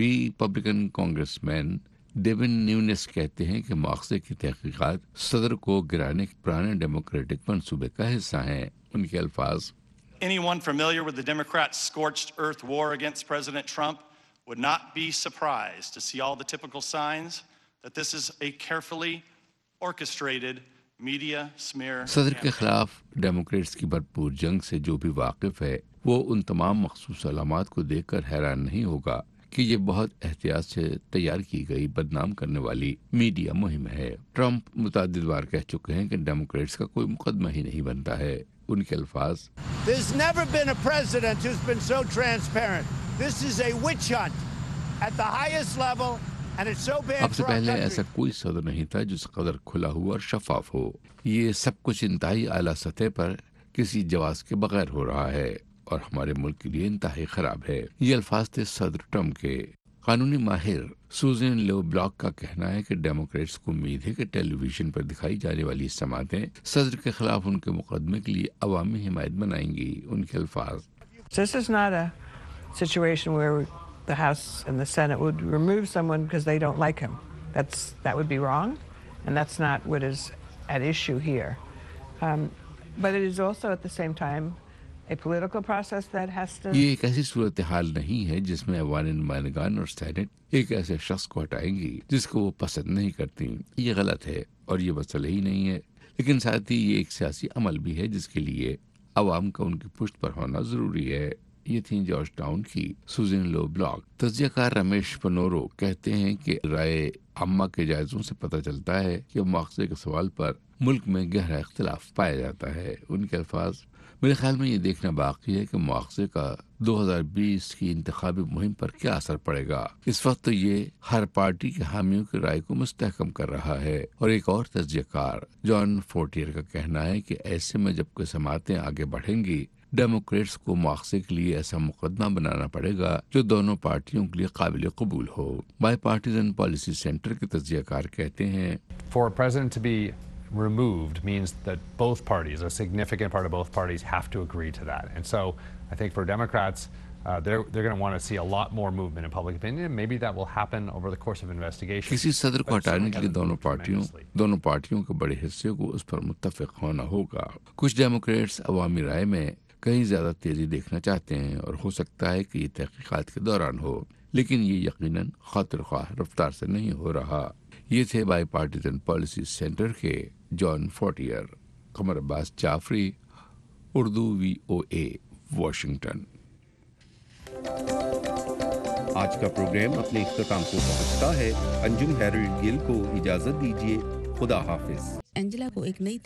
ریپبلکن کانگریس مین ڈیون نیونس کہتے ہیں کہ مواخذے کی تحقیقات صدر کو گرانے کے پرانے ڈیموکریٹک منصوبے کا حصہ ہیں۔ ان کے الفاظ: Anyone familiar with the Democrats' scorched earth war against President Trump would not be surprised to see all the typical signs that this is a carefully orchestrated media smear. صدر کے خلاف ڈیموکریٹس کی بھرپور جنگ سے جو بھی واقف ہے وہ ان تمام مخصوص علامات کو دیکھ کر حیران نہیں ہوگا کہ یہ بہت احتیاط سے تیار کی گئی بدنام کرنے والی میڈیا مہم ہے۔ ٹرمپ متعدد بار کہہ چکے ہیں کہ ڈیموکریٹس کا کوئی مقدمہ ہی نہیں بنتا ہے۔ ان کے الفاظ: There's never been a president who's been so transparent. This is a witch hunt at the highest level and it's so bad اب سے for our پہلے country. ایسا کوئی صدر نہیں تھا جس قدر کھلا ہوا اور شفاف ہو۔ یہ سب کچھ انتہائی اعلیٰ سطح پر کسی جواز کے بغیر ہو رہا ہے اور ہمارے ملک کے لیے انتہائی خراب ہے۔ یہ الفاظ تھے صدر ٹرمپ کے۔ قانونی ماہر سوزن لیو بلاک کا کہنا ہے کہ ڈیموکریٹس کو امید ہے کہ ٹیلی ویژن پر دکھائی جانے والی سماعتیں صدر کے خلاف ان کے مقدمے کے لیے عوامی حمایت بنائیں گی۔ ان کے الفاظ: This is not a situation where the House and the Senate would remove someone because they don't like him. That's that would be wrong, and that's not what is at issue here. Um, but it is also at the same time a political process that has to. یہ ایک ایسی صورتحال نہیں ہے جس میں ایوان نمائندگان اور سینٹ ایک ایسے شخص کو ہٹائیں گی جس کو وہ پسند نہیں کرتی۔ یہ غلط ہے اور یہ مسئلہ ہی نہیں ہے، لیکن ساتھ ہی یہ ایک سیاسی عمل بھی ہے جس کے لیے عوام کا ان کی پشت پر ہونا ضروری ہے۔ یہ تھیں جارج ٹاؤن کی سوزن لو بلاک۔ تجزیہ کار رمیش پنورو کہتے ہیں کہ رائے عامہ کے جائزوں سے پتہ چلتا ہے کہ مواخذے کے سوال پر ملک میں گہرا اختلاف پایا جاتا ہے۔ ان کے الفاظ: میرے خیال میں یہ دیکھنا باقی ہے کہ مواخذے کا دو ہزار بیس کی انتخابی مہم پر کیا اثر پڑے گا۔ اس وقت تو یہ ہر پارٹی کے حامیوں کی رائے کو مستحکم کر رہا ہے۔ اور ایک اور تجزیہ کار جان فورٹیئر کا کہنا ہے کہ ایسے میں جب کہ سماعتیں آگے بڑھیں گی ڈیموکریٹس کو مواخذے کے لیے ایسا مقدمہ بنانا پڑے گا جو دونوں پارٹیوں کے لیے قابل قبول ہو۔ بائی پارٹیزن پالیسی سینٹر کے تجزیہ کار کہتے ہیں: For a president to be removed means that both parties, a significant part of both parties, have to agree to that. And so I think for Democrats, Uh, they're they're going to want to see a lot more movement in public opinion. Maybe that will happen over the course of investigation. किसी सदर को हटाने के लिए दोनों पार्टियों दोनों पार्टियों के बड़े हिस्से को उस पर मुत्तफिक होना होगा। कुछ डेमोक्रेट्स अवामी राय में कहीं ज्यादा तेजी देखना चाहते हैं और हो सकता है कि ये तहकीकात के दौरान हो, लेकिन ये यकीनन खातिर ख्वाह रफ्तार से नहीं हो रहा। ये थे बाई पार्टीजन पॉलिसी सेंटर के John Fortier. Qamar Abbas Jafri, Urdu V O A, Washington. आज का प्रोग्राम अपने इख्तिताम को पहुंचता है। अंजुम हेरल्ड गिल को इजाजत दीजिए। खुदा हाफिज। एंजेला को एक नई